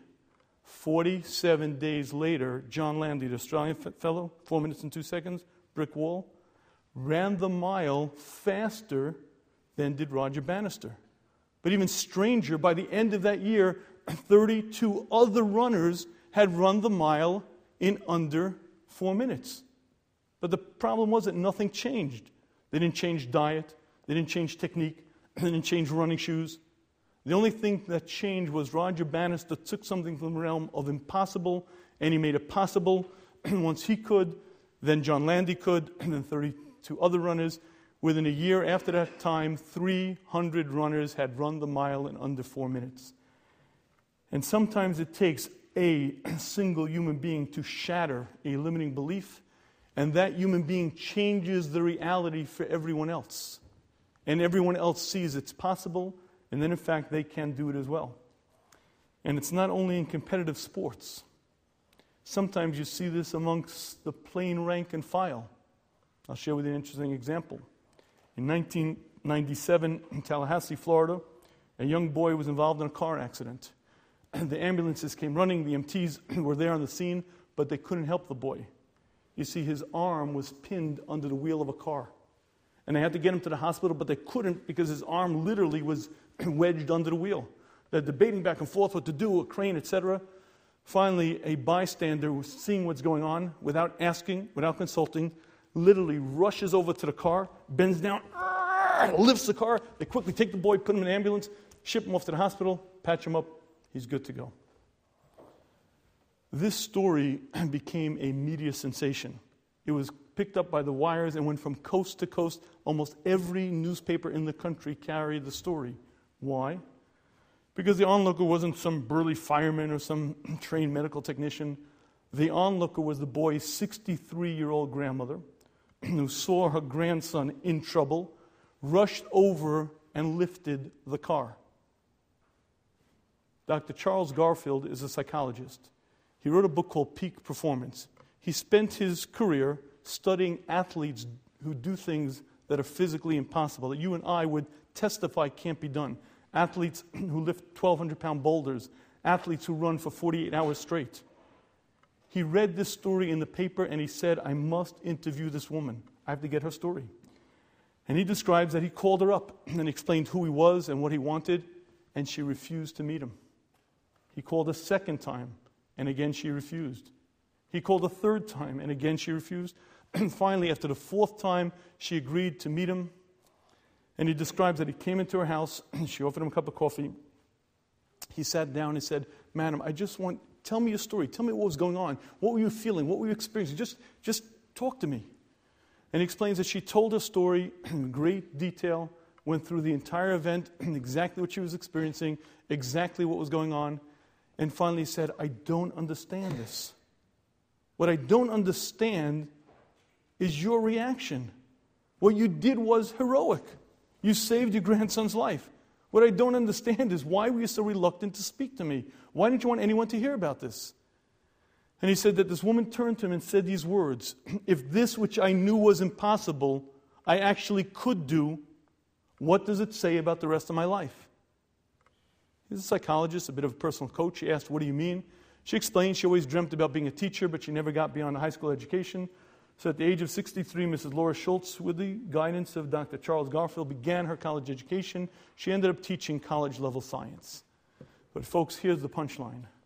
47 days later, John Landy, the Australian fellow, 4 minutes and 2 seconds, brick wall, ran the mile faster than did Roger Bannister. But even stranger, by the end of that year, 32 other runners had run the mile in under 4 minutes. But the problem was that nothing changed. They didn't change diet. They didn't change technique. They didn't change running shoes. The only thing that changed was Roger Bannister took something from the realm of impossible and he made it possible. Once he could, then John Landy could, and then 32 other runners. Within a year after that time, 300 runners had run the mile in under 4 minutes. And sometimes it takes a single human being to shatter a limiting belief, and that human being changes the reality for everyone else. And everyone else sees it's possible, and then in fact they can do it as well. And it's not only in competitive sports. Sometimes you see this amongst the plain rank and file. I'll share with you an interesting example. In 1997 in Tallahassee, Florida, a young boy was involved in a car accident. The ambulances came running, the EMTs were there on the scene, but they couldn't help the boy. You see, his arm was pinned under the wheel of a car. And they had to get him to the hospital, but they couldn't because his arm literally was wedged under the wheel. They're debating back and forth what to do, a crane, etc. Finally, a bystander was seeing what's going on without asking, without consulting, literally rushes over to the car, bends down, lifts the car. They quickly take the boy, put him in an ambulance, ship him off to the hospital, patch him up. He's good to go. This story became a media sensation. It was picked up by the wires and went from coast to coast. Almost every newspaper in the country carried the story. Why? Because the onlooker wasn't some burly fireman or some trained medical technician. The onlooker was the boy's 63-year-old grandmother who saw her grandson in trouble, rushed over and lifted the car. Dr. Charles Garfield is a psychologist. He wrote a book called Peak Performance. He spent his career studying athletes who do things that are physically impossible, that you and I would testify can't be done. Athletes who lift 1,200-pound boulders. Athletes who run for 48 hours straight. He read this story in the paper and he said, I must interview this woman. I have to get her story. And he describes that he called her up and explained who he was and what he wanted, and she refused to meet him. He called a second time, and again she refused. He called a third time, and again she refused. And finally, after the fourth time, she agreed to meet him. And he describes that he came into her house, she offered him a cup of coffee. He sat down and said, Madam, tell me your story. Tell me what was going on. What were you feeling? What were you experiencing? Just talk to me. And he explains that she told her story in great detail, went through the entire event, exactly what she was experiencing, exactly what was going on, and finally said, I don't understand this. What I don't understand is your reaction. What you did was heroic. You saved your grandson's life. What I don't understand is why were you so reluctant to speak to me? Why didn't you want anyone to hear about this? And he said that this woman turned to him and said these words, if this which I knew was impossible, I actually could do, what does it say about the rest of my life? He's a psychologist, a bit of a personal coach. He asked, what do you mean? She explained she always dreamt about being a teacher, but she never got beyond a high school education. So at the age of 63, Mrs. Laura Schultz, with the guidance of Dr. Charles Garfield, began her college education. She ended up teaching college-level science. But folks, here's the punchline.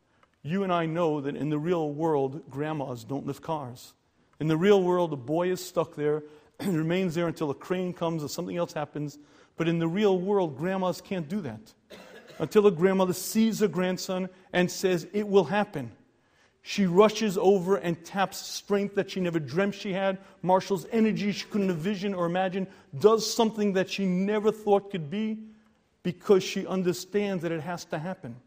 You and I know that in the real world, grandmas don't lift cars. In the real world, a boy is stuck there and remains there until a crane comes or something else happens. But in the real world, grandmas can't do that. Until a grandmother sees her grandson and says, it will happen. She rushes over and taps strength that she never dreamt she had, marshals energy she couldn't envision or imagine, does something that she never thought could be because she understands that it has to happen.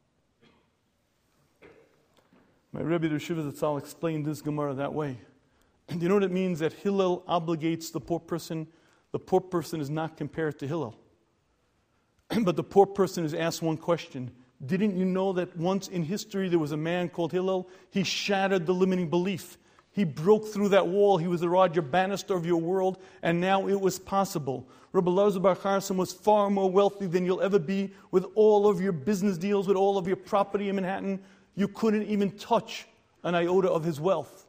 My Rebbe, the Shiva Zatzal, explained this Gemara that way. And do you know what it means that Hillel obligates the poor person? The poor person is not compared to Hillel. But the poor person is asked one question. Didn't you know that once in history there was a man called Hillel? He shattered the limiting belief. He broke through that wall. He was the Roger Bannister of your world, and now it was possible. Rabbi Elazar Bar Charson was far more wealthy than you'll ever be with all of your business deals, with all of your property in Manhattan. You couldn't even touch an iota of his wealth.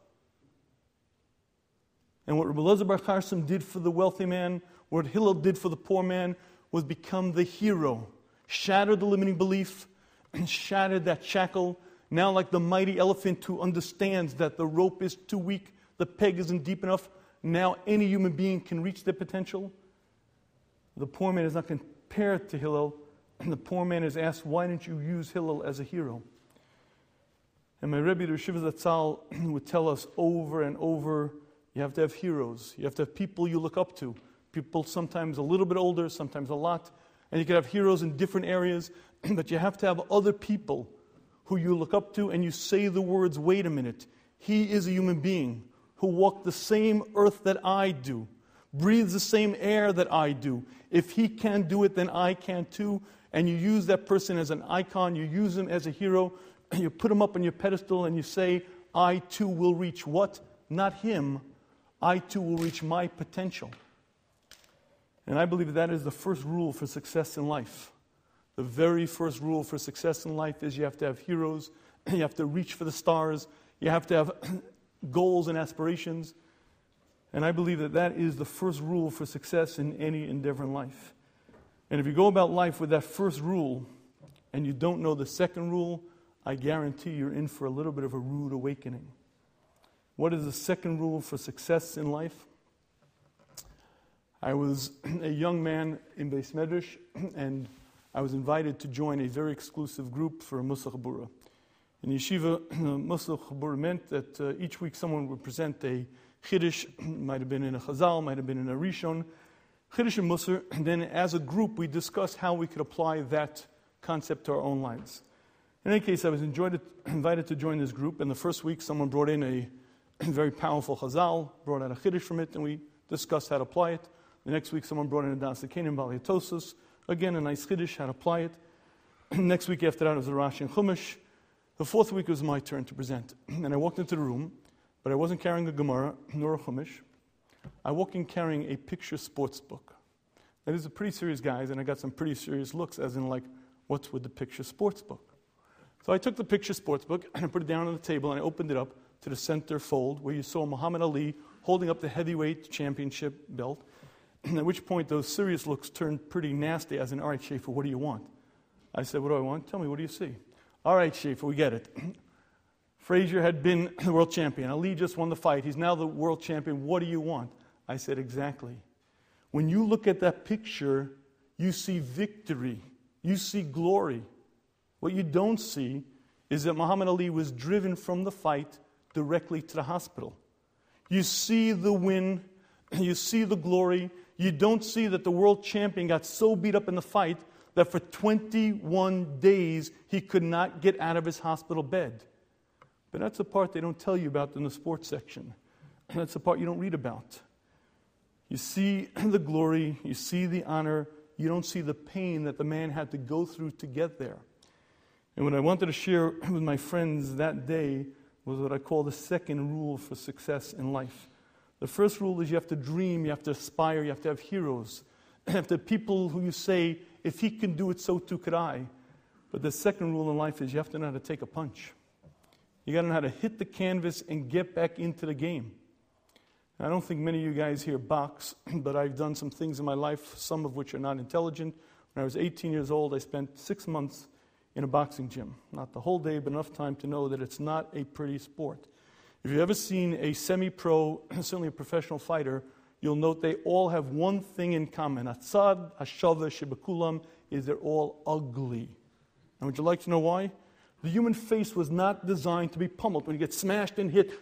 And what Rabbi Elazar Bar Charson did for the wealthy man, what Hillel did for the poor man, was become the hero. Shattered the limiting belief, and shattered that shackle. Now like the mighty elephant who understands that the rope is too weak, the peg isn't deep enough, now any human being can reach their potential. The poor man is not compared to Hillel, and the poor man is asked, why didn't you use Hillel as a hero? And my Rebbe, the Shiva Zatzal, would tell us over and over, you have to have heroes. You have to have people you look up to. People sometimes a little bit older, sometimes a lot. And you can have heroes in different areas, but you have to have other people who you look up to and you say the words, wait a minute, he is a human being who walked the same earth that I do, breathes the same air that I do. If he can do it, then I can too. And you use that person as an icon, you use him as a hero, you put him up on your pedestal and you say, I too will reach what? Not him. I too will reach my potential. And I believe that is the first rule for success in life. The very first rule for success in life is you have to have heroes, you have to reach for the stars, you have to have goals and aspirations. And I believe that that is the first rule for success in any endeavor in life. And if you go about life with that first rule and you don't know the second rule, I guarantee you're in for a little bit of a rude awakening. What is the second rule for success in life? I was a young man in Beis Medrash, and I was invited to join a very exclusive group for a Mussar Chabura. In Yeshiva, Mussar Chabura meant that each week someone would present a Chiddush, might have been in a Chazal, might have been in a Rishon, Chiddush and Mussar, and then as a group we discussed how we could apply that concept to our own lives. In any case, I was invited to join this group, and the first week someone brought in a very powerful Chazal, brought out a Chiddush from it, and we discussed how to apply it. The next week someone brought in a Das Kenim Bali Tosos, again a nice Chiddush, how to apply it. Next week after that it was a Rashi and Chumash. The fourth week was my turn to present. And I walked into the room, but I wasn't carrying a Gemara nor a Chumash. I walked in carrying a picture sports book. Now, these are pretty serious guys, and I got some pretty serious looks, as in like, what's with the picture sports book? So I took the picture sports book and I put it down on the table and I opened it up to the center fold where you saw Muhammad Ali holding up the heavyweight championship belt. At which point those serious looks turned pretty nasty, as in, all right, Schaefer, what do you want? I said, what do I want? Tell me, what do you see? All right, Schaefer, we get it. Frazier had been the world champion. Ali just won the fight. He's now the world champion. What do you want? I said, exactly. When you look at that picture, you see victory. You see glory. What you don't see is that Muhammad Ali was driven from the fight directly to the hospital. You see the win. You see the glory. You don't see that the world champion got so beat up in the fight that for 21 days he could not get out of his hospital bed. But that's the part they don't tell you about in the sports section. That's the part you don't read about. You see the glory, you see the honor, you don't see the pain that the man had to go through to get there. And what I wanted to share with my friends that day was what I call the second rule for success in life. The first rule is you have to dream, you have to aspire, you have to have heroes. You have to have people who you say, if he can do it, so too could I. But the second rule in life is you have to know how to take a punch. You got to know how to hit the canvas and get back into the game. I don't think many of you guys here box, but I've done some things in my life, some of which are not intelligent. When I was 18 years old, I spent 6 months in a boxing gym. Not the whole day, but enough time to know that it's not a pretty sport. If you've ever seen a semi-pro, certainly a professional fighter, you'll note they all have one thing in common. Atzad, Hashava, Shebekulam, is they're all ugly. And would you like to know why? The human face was not designed to be pummeled. When you get smashed and hit,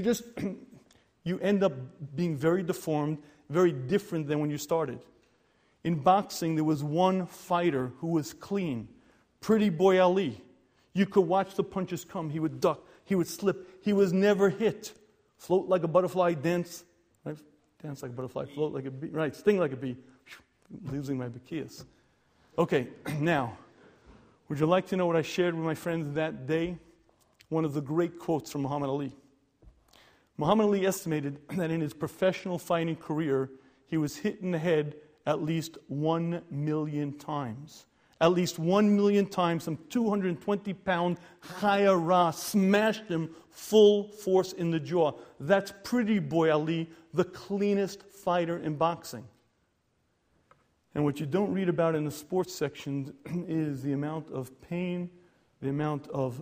you end up being very deformed, very different than when you started. In boxing, there was one fighter who was clean. Pretty boy Ali. You could watch the punches come. He would duck. He would slip. He was never hit. Float like a butterfly, dance. Right? Dance like a butterfly, float like a bee. Right, sting like a bee. Losing my Bakias. Okay, now, would you like to know what I shared with my friends that day? One of the great quotes from Muhammad Ali. Muhammad Ali estimated that in his professional fighting career, he was hit in the head at least 1 million times. At least 1 million times, some 220-pound Chaya Ra smashed him full force in the jaw. That's pretty boy Ali, the cleanest fighter in boxing. And what you don't read about in the sports section is the amount of pain, the amount of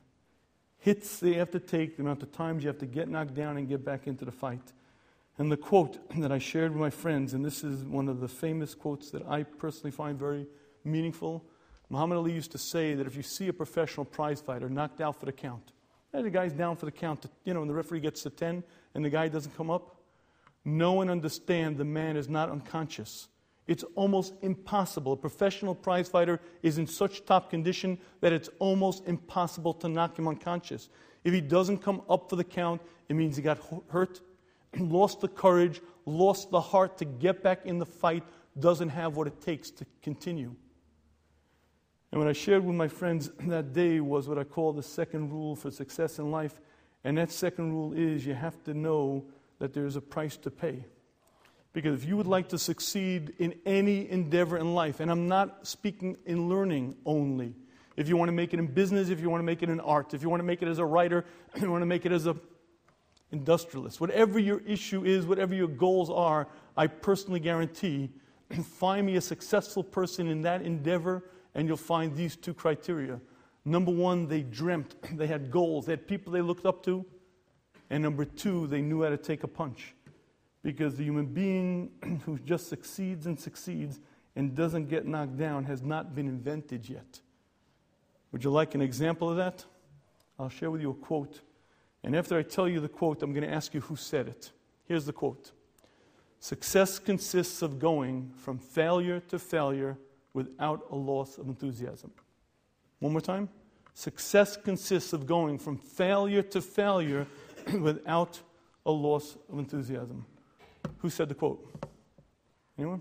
hits they have to take, the amount of times you have to get knocked down and get back into the fight. And the quote that I shared with my friends, and this is one of the famous quotes that I personally find very meaningful. Muhammad Ali used to say that if you see a professional prize fighter knocked out for the count, and the guy's down for the count, and the referee gets to 10 and the guy doesn't come up, know and understand the man is not unconscious. It's almost impossible. A professional prize fighter is in such top condition that it's almost impossible to knock him unconscious. If he doesn't come up for the count, it means he got hurt, lost the courage, lost the heart to get back in the fight, doesn't have what it takes to continue. And what I shared with my friends that day was what I call the second rule for success in life. And that second rule is you have to know that there's a price to pay. Because if you would like to succeed in any endeavor in life, and I'm not speaking in learning only. If you want to make it in business, if you want to make it in art, if you want to make it as a writer, if you want to make it as an industrialist, whatever your issue is, whatever your goals are, I personally guarantee, find me a successful person in that endeavor, and you'll find these two criteria. Number one, they dreamt. They had goals. They had people they looked up to. And number two, they knew how to take a punch. Because the human being who just succeeds and doesn't get knocked down has not been invented yet. Would you like an example of that? I'll share with you a quote. And after I tell you the quote, I'm going to ask you who said it. Here's the quote. Success consists of going from failure to failure without a loss of enthusiasm. One more time. Success consists of going from failure to failure without a loss of enthusiasm. Who said the quote? Anyone?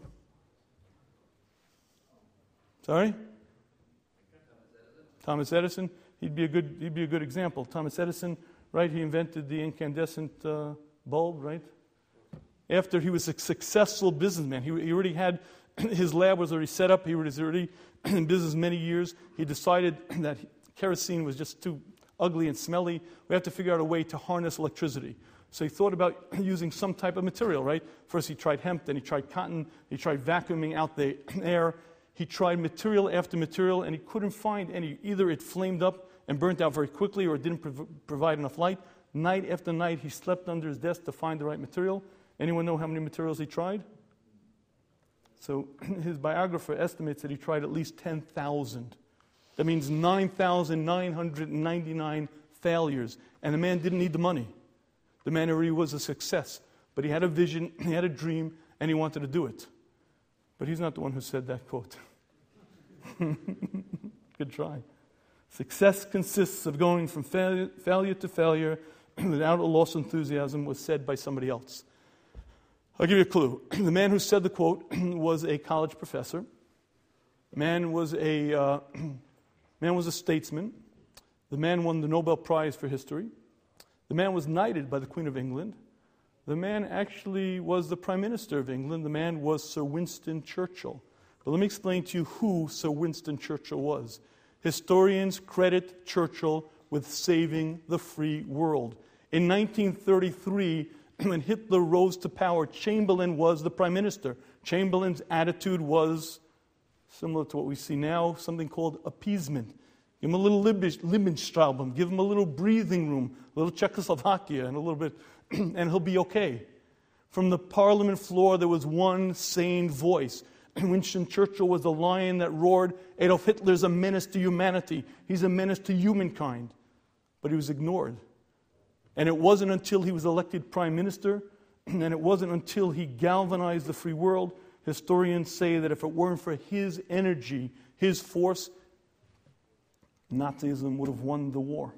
Sorry? Thomas Edison. He'd be a good example. Thomas Edison, right? He invented the incandescent bulb, right? After he was a successful businessman, he already had his lab was already set up. He was already in business many years. He decided that kerosene was just too ugly and smelly. We have to figure out a way to harness electricity. So he thought about using some type of material, right? First he tried hemp, then he tried cotton, he tried vacuuming out the air. He tried material after material, and he couldn't find any. Either it flamed up and burnt out very quickly, or it didn't provide enough light. Night after night, he slept under his desk to find the right material. Anyone know how many materials he tried? So his biographer estimates that he tried at least 10,000. That means 9,999 failures. And the man didn't need the money. The man already was a success. But he had a vision, he had a dream, and he wanted to do it. But he's not the one who said that quote. Good try. Success consists of going from failure to failure without a loss of enthusiasm was said by somebody else. I'll give you a clue. The man who said the quote was a college professor. Man was a statesman. The man won the Nobel Prize for history. The man was knighted by the Queen of England. The man actually was the Prime Minister of England. The man was Sir Winston Churchill. But let me explain to you who Sir Winston Churchill was. Historians credit Churchill with saving the free world. In 1933, when Hitler rose to power, Chamberlain was the Prime Minister. Chamberlain's attitude was similar to what we see now, something called appeasement. Give him a little Lebensraum, give him a little breathing room, a little Czechoslovakia, and a little bit, and he'll be okay. From the parliament floor, there was one sane voice. Winston Churchill was the lion that roared, Adolf Hitler's a menace to humanity. He's a menace to humankind. But he was ignored. And it wasn't until he was elected prime minister, and it wasn't until he galvanized the free world. Historians say that if it weren't for his energy, his force, Nazism would have won the war.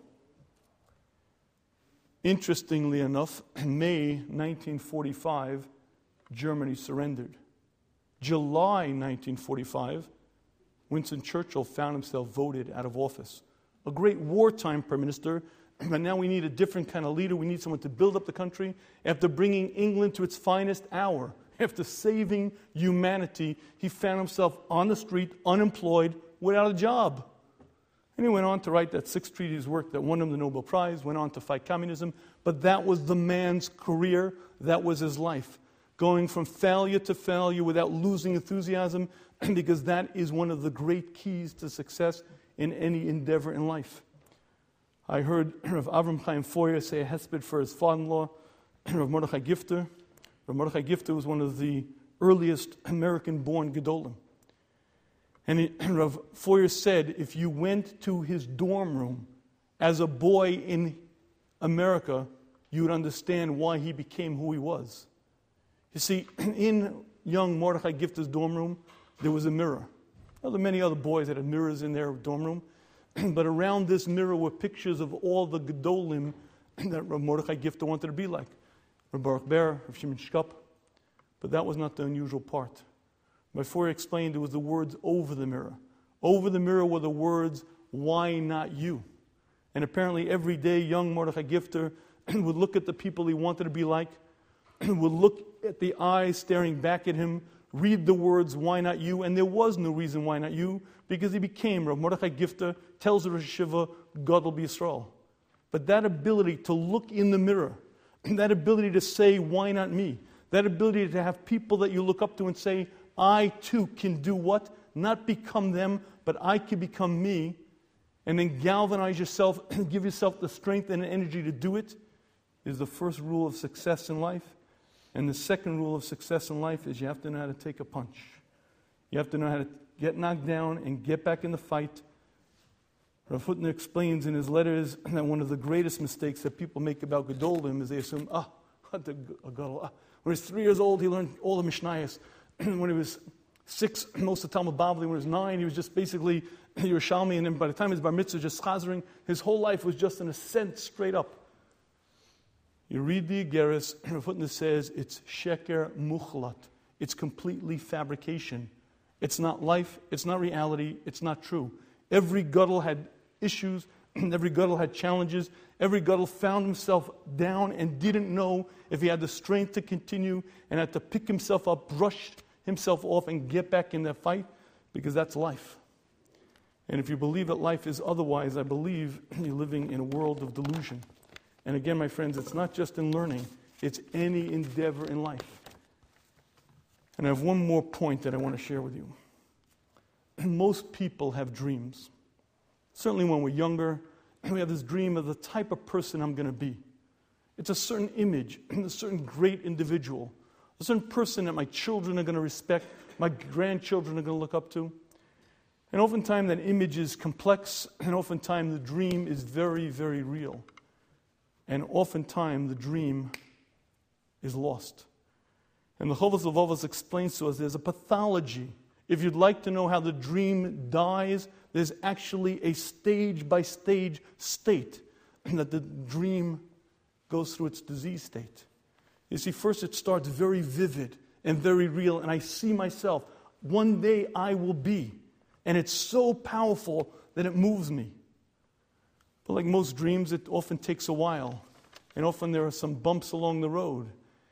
Interestingly enough, in May 1945, Germany surrendered. July 1945, Winston Churchill found himself voted out of office. A great wartime prime minister, but now we need a different kind of leader. We need someone to build up the country. After bringing England to its finest hour, after saving humanity, he found himself on the street, unemployed, without a job. And he went on to write that 6 treatise work that won him the Nobel Prize, went on to fight communism. But that was the man's career. That was his life. Going from failure to failure without losing enthusiasm, because that is one of the great keys to success in any endeavor in life. I heard Rav Avram Chaim Foyer say a hesped for his father-in-law, Rav Mordechai Gifter. Rav Mordechai Gifter was one of the earliest American-born Gedolim. And Rav Foyer said, if you went to his dorm room as a boy in America, you would understand why he became who he was. You see, in young Mordechai Gifter's dorm room, there was a mirror. Well, there were many other boys that had mirrors in their dorm room, but around this mirror were pictures of all the Gedolim that Rav Mordechai Gifter wanted to be like. Rav Baruch Ber, Rav Shimon Shkop. But that was not the unusual part. Before I explained, it was the words over the mirror. Over the mirror were the words, why not you? And apparently every day young Mordechai Gifter would look at the people he wanted to be like, would look at the eyes staring back at him, read the words, why not you? And there was no reason why not you, because he became Rav Mordechai Gifter, tells the Rosh Hashiva, God will be Yisrael. But that ability to look in the mirror, that ability to say, why not me? That ability to have people that you look up to and say, I too can do what? Not become them, but I can become me. And then galvanize yourself and give yourself the strength and energy to do it, is the first rule of success in life. And the second rule of success in life is you have to know how to take a punch. You have to know how to get knocked down and get back in the fight. Rav Hutner explains in his letters that one of the greatest mistakes that people make about Gedolim is they assume, when he was 3 years old, he learned all the Mishnayos. When he was 6, most of the Talmud Bavli. When he was 9, he was just basically Yerushalmi. And then by the time his bar mitzvah, just chazering, his whole life was just an ascent straight up. You read the Igeris, Rav Hutner says it's sheker muchlat. It's completely fabrication. It's not life, it's not reality, it's not true. Every Gadol had issues, every Gadol had challenges, every Gadol found himself down and didn't know if he had the strength to continue and had to pick himself up, brush himself off and get back in that fight, because that's life. And if you believe that life is otherwise, I believe you're living in a world of delusion. And again, my friends, it's not just in learning, it's any endeavor in life. And I have one more point that I want to share with you. Most people have dreams. Certainly when we're younger, we have this dream of the type of person I'm going to be. It's a certain image, a certain great individual, a certain person that my children are going to respect, my grandchildren are going to look up to. And oftentimes that image is complex, and oftentimes the dream is very, very real. And oftentimes the dream is lost. And the Chovos HaLevavos explains to us there's a pathology. If you'd like to know how the dream dies, there's actually a stage-by-stage state that the dream goes through its disease state. You see, first it starts very vivid and very real, and I see myself. One day I will be. And it's so powerful that it moves me. But like most dreams, it often takes a while. And often there are some bumps along the road.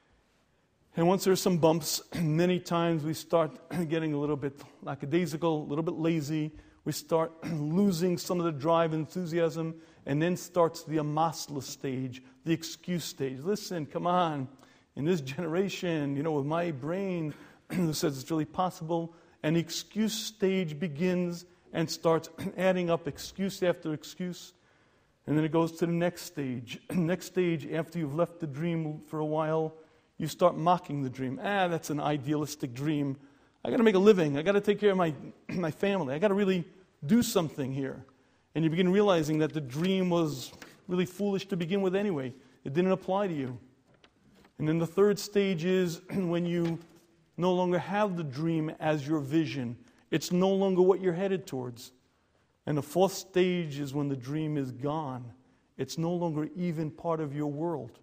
And once there are some bumps, many times we start getting a little bit lackadaisical, a little bit lazy. We start losing some of the drive and enthusiasm. And then starts the amasla stage, the excuse stage. Listen, come on. In this generation, with my brain, who says it's really possible, and the excuse stage begins, and starts adding up excuse after excuse. And then it goes to the next stage. Next stage, after you've left the dream for a while, you start mocking the dream. That's an idealistic dream. I got to make a living. I got to take care of my family. I got to really do something here. And you begin realizing that the dream was really foolish to begin with anyway. It didn't apply to you. And then the third stage is when you no longer have the dream as your vision. It's no longer what you're headed towards. And the fourth stage is when the dream is gone. It's no longer even part of your world.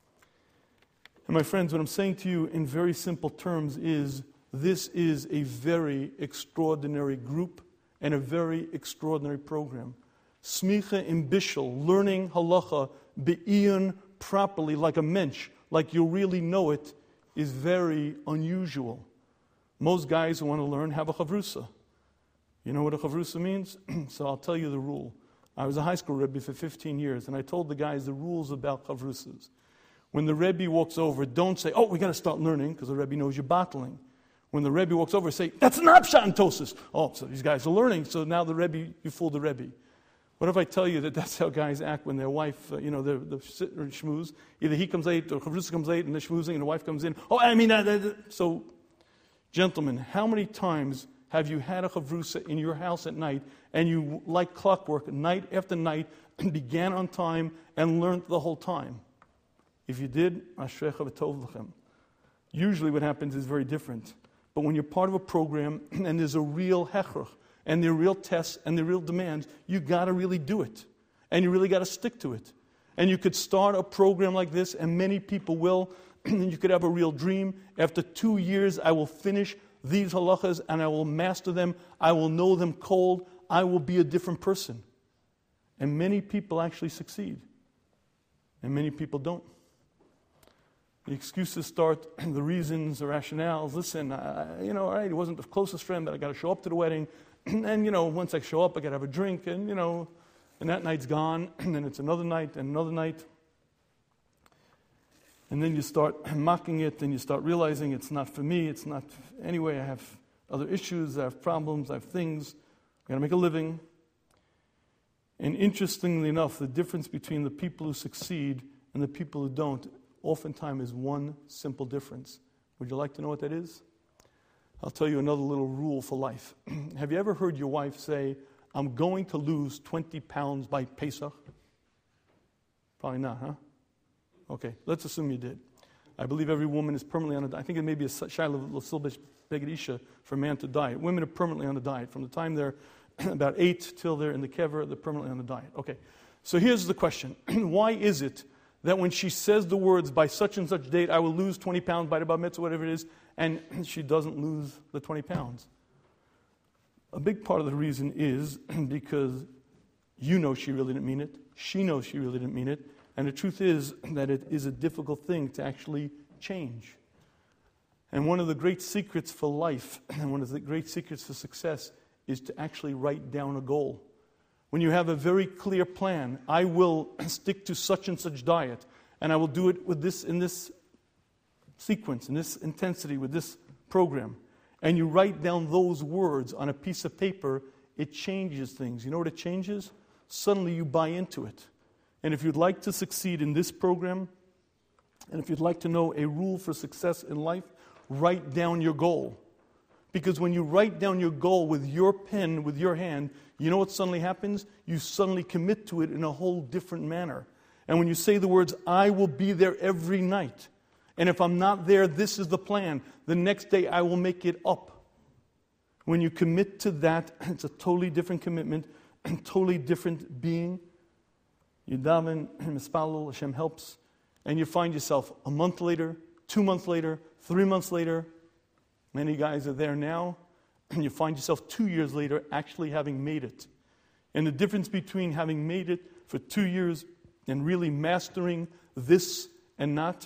And my friends, what I'm saying to you in very simple terms is this is a very extraordinary group and a very extraordinary program. Smicha im Bishul, learning halacha be'iyun properly like a mensch, like you really know it, is very unusual. Most guys who want to learn have a chavrusa. You know what a chavrusa means? So I'll tell you the rule. I was a high school Rebbe for 15 years, and I told the guys the rules about chavrusas. When the Rebbe walks over, don't say, we got to start learning, because the Rebbe knows you're battling. When the Rebbe walks over, say, that's an Pshat in Tosis. So these guys are learning, so now the Rebbe, you fooled the Rebbe. What if I tell you that that's how guys act when their wife, they're shmooze. Either he comes late, or chavrusa comes late, and they're schmoozing, and the wife comes in. So, gentlemen, how many times have you had a chavrusa in your house at night, and you, like clockwork, night after night, began on time and learned the whole time? If you did, ashrecha v'tov lechem. Usually what happens is very different. But when you're part of a program, and there's a real hechrach, and there are real tests, and there are real demands, you got to really do it. And you really got to stick to it. And you could start a program like this, and many people will, and you could have a real dream. After 2 years, I will finish these halachas, and I will master them. I will know them cold. I will be a different person. And many people actually succeed. And many people don't. The excuses start, the reasons, the rationales. Listen, all right, he wasn't the closest friend, but I got to show up to the wedding. And, once I show up, I got to have a drink. And, and that night's gone. And then it's another night and another night. And then you start mocking it, and you start realizing it's not for me. It's not, anyway, I have other issues, I have problems, I have things. I got to make a living. And interestingly enough, the difference between the people who succeed and the people who don't oftentimes is one simple difference. Would you like to know what that is? I'll tell you another little rule for life. Have you ever heard your wife say, I'm going to lose 20 pounds by Pesach? Probably not, huh? Okay, let's assume you did. I believe every woman is permanently on a diet. I think it may be a shayla l'silbish beged isha for a man to diet. Women are permanently on a diet. From the time they're about 8 till they're in the kever, they're permanently on the diet. Okay, so here's the question. Why is it that when she says the words, by such and such date, I will lose 20 pounds by the bar mitzvah, whatever it is, and she doesn't lose the 20 pounds? A big part of the reason is because you know she really didn't mean it. She knows she really didn't mean it. And the truth is that it is a difficult thing to actually change. And one of the great secrets for life, and one of the great secrets for success, is to actually write down a goal. When you have a very clear plan, I will stick to such and such diet, and I will do it with this in this sequence, in this intensity, with this program. And you write down those words on a piece of paper, it changes things. You know what it changes? Suddenly you buy into it. And if you'd like to succeed in this program, and if you'd like to know a rule for success in life, write down your goal. Because when you write down your goal with your pen, with your hand, you know what suddenly happens? You suddenly commit to it in a whole different manner. And when you say the words, I will be there every night, and if I'm not there, this is the plan. The next day I will make it up. When you commit to that, it's a totally different commitment, totally different being. You daven, mispalel, Hashem helps, and you find yourself a month later, 2 months later, 3 months later. Many guys are there now, and you find yourself 2 years later actually having made it. And the difference between having made it for 2 years and really mastering this and not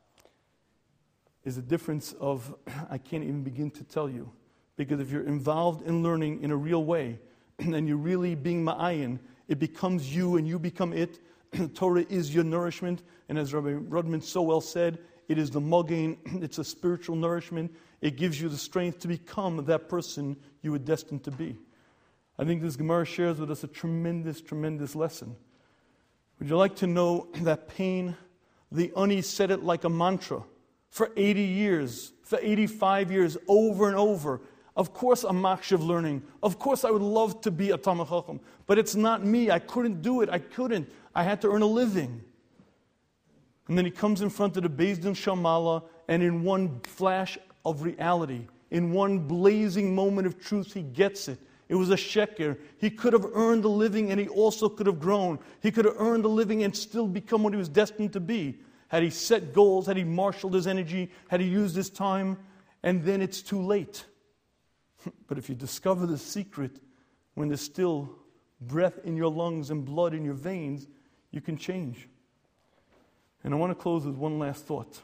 is a difference of, I can't even begin to tell you. Because if you're involved in learning in a real way, and you're really being ma'ayin, it becomes you and you become it. Torah is your nourishment. And as Rabbi Rudman so well said, it is the mogain, it's a spiritual nourishment. It gives you the strength to become that person you were destined to be. I think this Gemara shares with us a tremendous, tremendous lesson. Would you like to know that pain? The Ani said it like a mantra for 80 years, for 85 years, over and over. Of course I'm machshav learning. Of course I would love to be a Talmid Chacham. But it's not me. I couldn't do it. I had to earn a living. And then he comes in front of the Beis Din Shamala, and in one flash of reality, in one blazing moment of truth, he gets it. It was a sheker. He could have earned a living, and he also could have grown. He could have earned a living and still become what he was destined to be. Had he set goals, had he marshaled his energy, had he used his time, and then it's too late. But if you discover the secret when there's still breath in your lungs and blood in your veins, you can change. And I want to close with one last thought.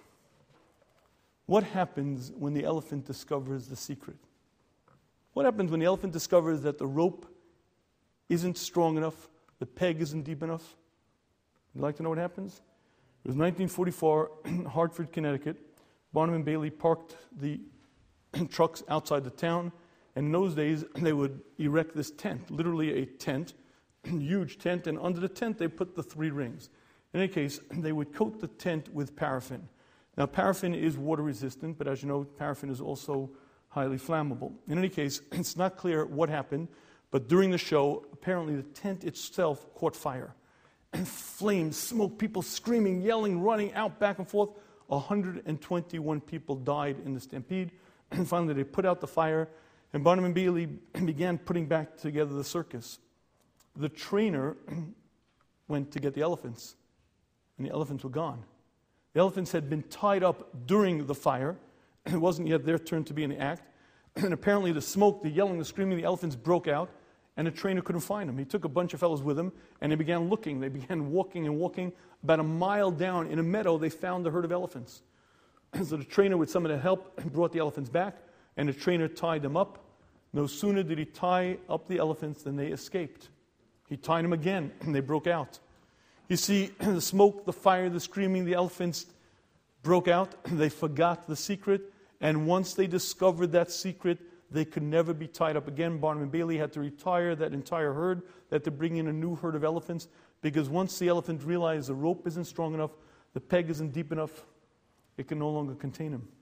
What happens when the elephant discovers the secret? What happens when the elephant discovers that the rope isn't strong enough, the peg isn't deep enough? You'd like to know what happens? It was 1944, Hartford, Connecticut. Barnum and Bailey parked the trucks outside the town, and in those days they would erect this tent, literally a tent, huge tent, and under the tent they put the 3 rings. In any case, they would coat the tent with paraffin. Now, paraffin is water resistant, but as you know, paraffin is also highly flammable. In any case, it's not clear what happened, but during the show, apparently the tent itself caught fire. And flames, smoke, people screaming, yelling, running out, back and forth. 121 people died in the stampede. And finally, they put out the fire, and Barnum and Bailey began putting back together the circus. The trainer went to get the elephants, and the elephants were gone. The elephants had been tied up during the fire. It wasn't yet their turn to be in the act. And apparently the smoke, the yelling, the screaming, the elephants broke out, and the trainer couldn't find them. He took a bunch of fellows with him, and they began looking. They began walking and walking. About a mile down in a meadow, they found a herd of elephants. So the trainer, with some of the help, brought the elephants back, and the trainer tied them up. No sooner did he tie up the elephants than they escaped. He tied them again, and they broke out. You see, the smoke, the fire, the screaming, the elephants broke out. They forgot the secret. And once they discovered that secret, they could never be tied up again. Barnum and Bailey had to retire that entire herd. They had to bring in a new herd of elephants. Because once the elephant realized the rope isn't strong enough, the peg isn't deep enough, it can no longer contain him.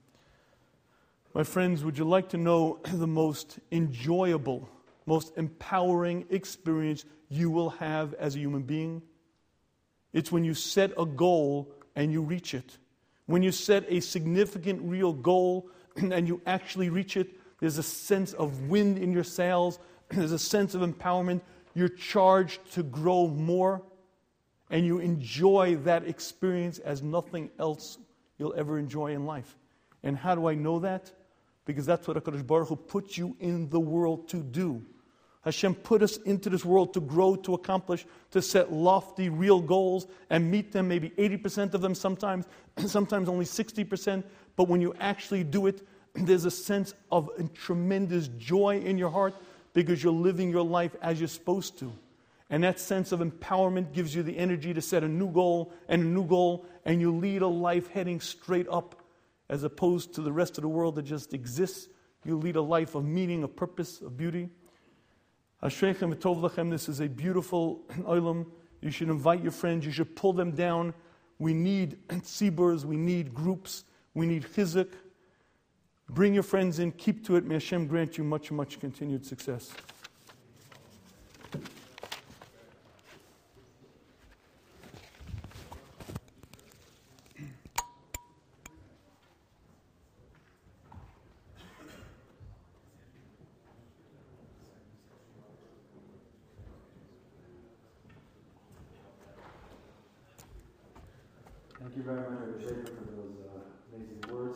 My friends, would you like to know the most enjoyable, most empowering experience you will have as a human being? It's when you set a goal and you reach it. When you set a significant, real goal and you actually reach it, there's a sense of wind in your sails. There's a sense of empowerment. You're charged to grow more, and you enjoy that experience as nothing else you'll ever enjoy in life. And how do I know that? Because that's what HaKadosh Baruch Hu put you in the world to do. Hashem put us into this world to grow, to accomplish, to set lofty, real goals and meet them, maybe 80% of them sometimes only 60%. But when you actually do it, there's a sense of a tremendous joy in your heart because you're living your life as you're supposed to. And that sense of empowerment gives you the energy to set a new goal, and you lead a life heading straight up as opposed to the rest of the world that just exists. You lead a life of meaning, of purpose, of beauty. Ashreichem v'tov lachem, this is a beautiful olam. You should invite your friends. You should pull them down. We need tziburs. We need groups. We need chizuk. Bring your friends in. Keep to it. May Hashem grant you much, much continued success. Thank you very much, Rabbi Schaefer, for those amazing words.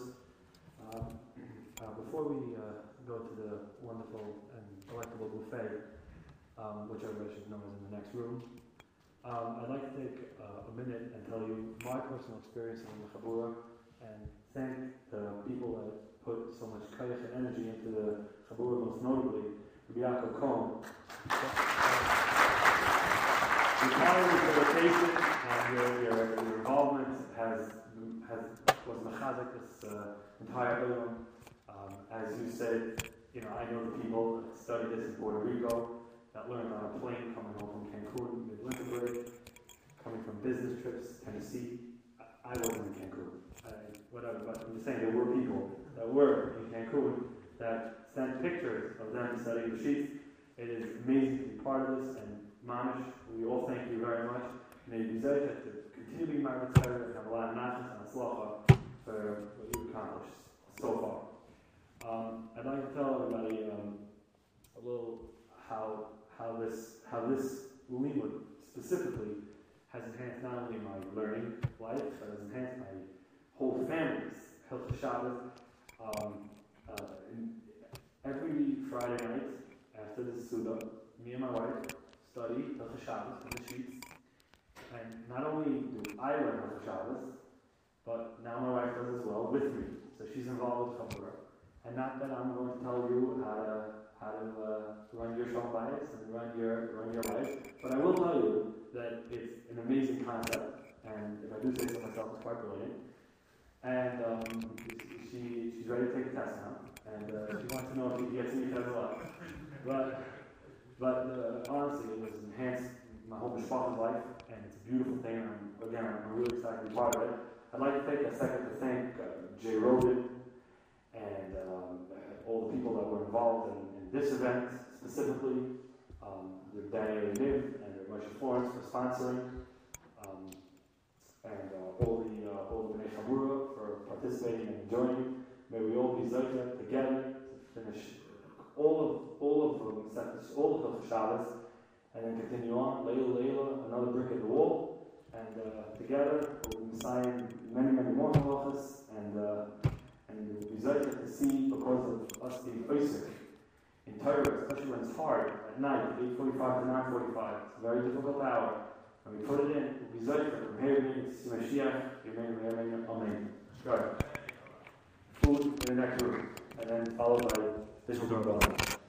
Before we go to the wonderful and delectable buffet, which everybody should know is in the next room, I'd like to take a minute and tell you my personal experience in the Chabura and thank the people that put so much kayach and energy into the Chabura, most notably Rabbi Yaakov Cohen. Retiring with dedication and your involvement was mechazik this entire film. As you said, I know the people that studied this in Puerto Rico, that learned on a plane coming home from Cancun, mid-winter break, coming from business trips, Tennessee. I wasn't in Cancun. But I'm just saying there were people that were in Cancun that sent pictures of them studying the sheets. It is amazing to be part of this, and Mamish, we all thank you very much. May you be to continue being my Mitzvah and have a lot of nachas and atzlacha for what you've accomplished so far. I'd like to tell everybody a little how this limud specifically has enhanced not only my learning life, but has enhanced my whole family's Hilchos Shabbos. Every Friday night after the Suda, me and my wife study Hilchos Shabbos from the sheets. And not only do I learn Hilchos Shabbos, but now my wife does as well with me. So she's involved with Chumrah. And not that I'm going to tell you how to run your Shalom Bayis and run your life, but I will tell you that it's an amazing concept, and if I do say so myself, it's quite brilliant. And she's ready to take the test now, and she wants to know if she gets any test a lot. But honestly, it has enhanced my whole mishpacha's life, and it's a beautiful thing. I'm really excited to be part of it. I'd like to take a second to thank Jay Robin and all the people that were involved in this event specifically, with Daniel Niv and Moshe Florence for sponsoring, and all the Bnei Chamura for participating and joining. May we all be zocha together to finish all of Hilchos Shabbos, and then continue on, Leila, another brick in the wall, and together we'll sign many more halachas, and we'll be zocha to see, because of us being oisik in Torah, especially when it's hard at night, 8:45 to 9:45. It's a very difficult hour. And we put it in, we'll be zocha from here to see Mashiach, Amen. Good. Food in the next room, and then followed by this will go on.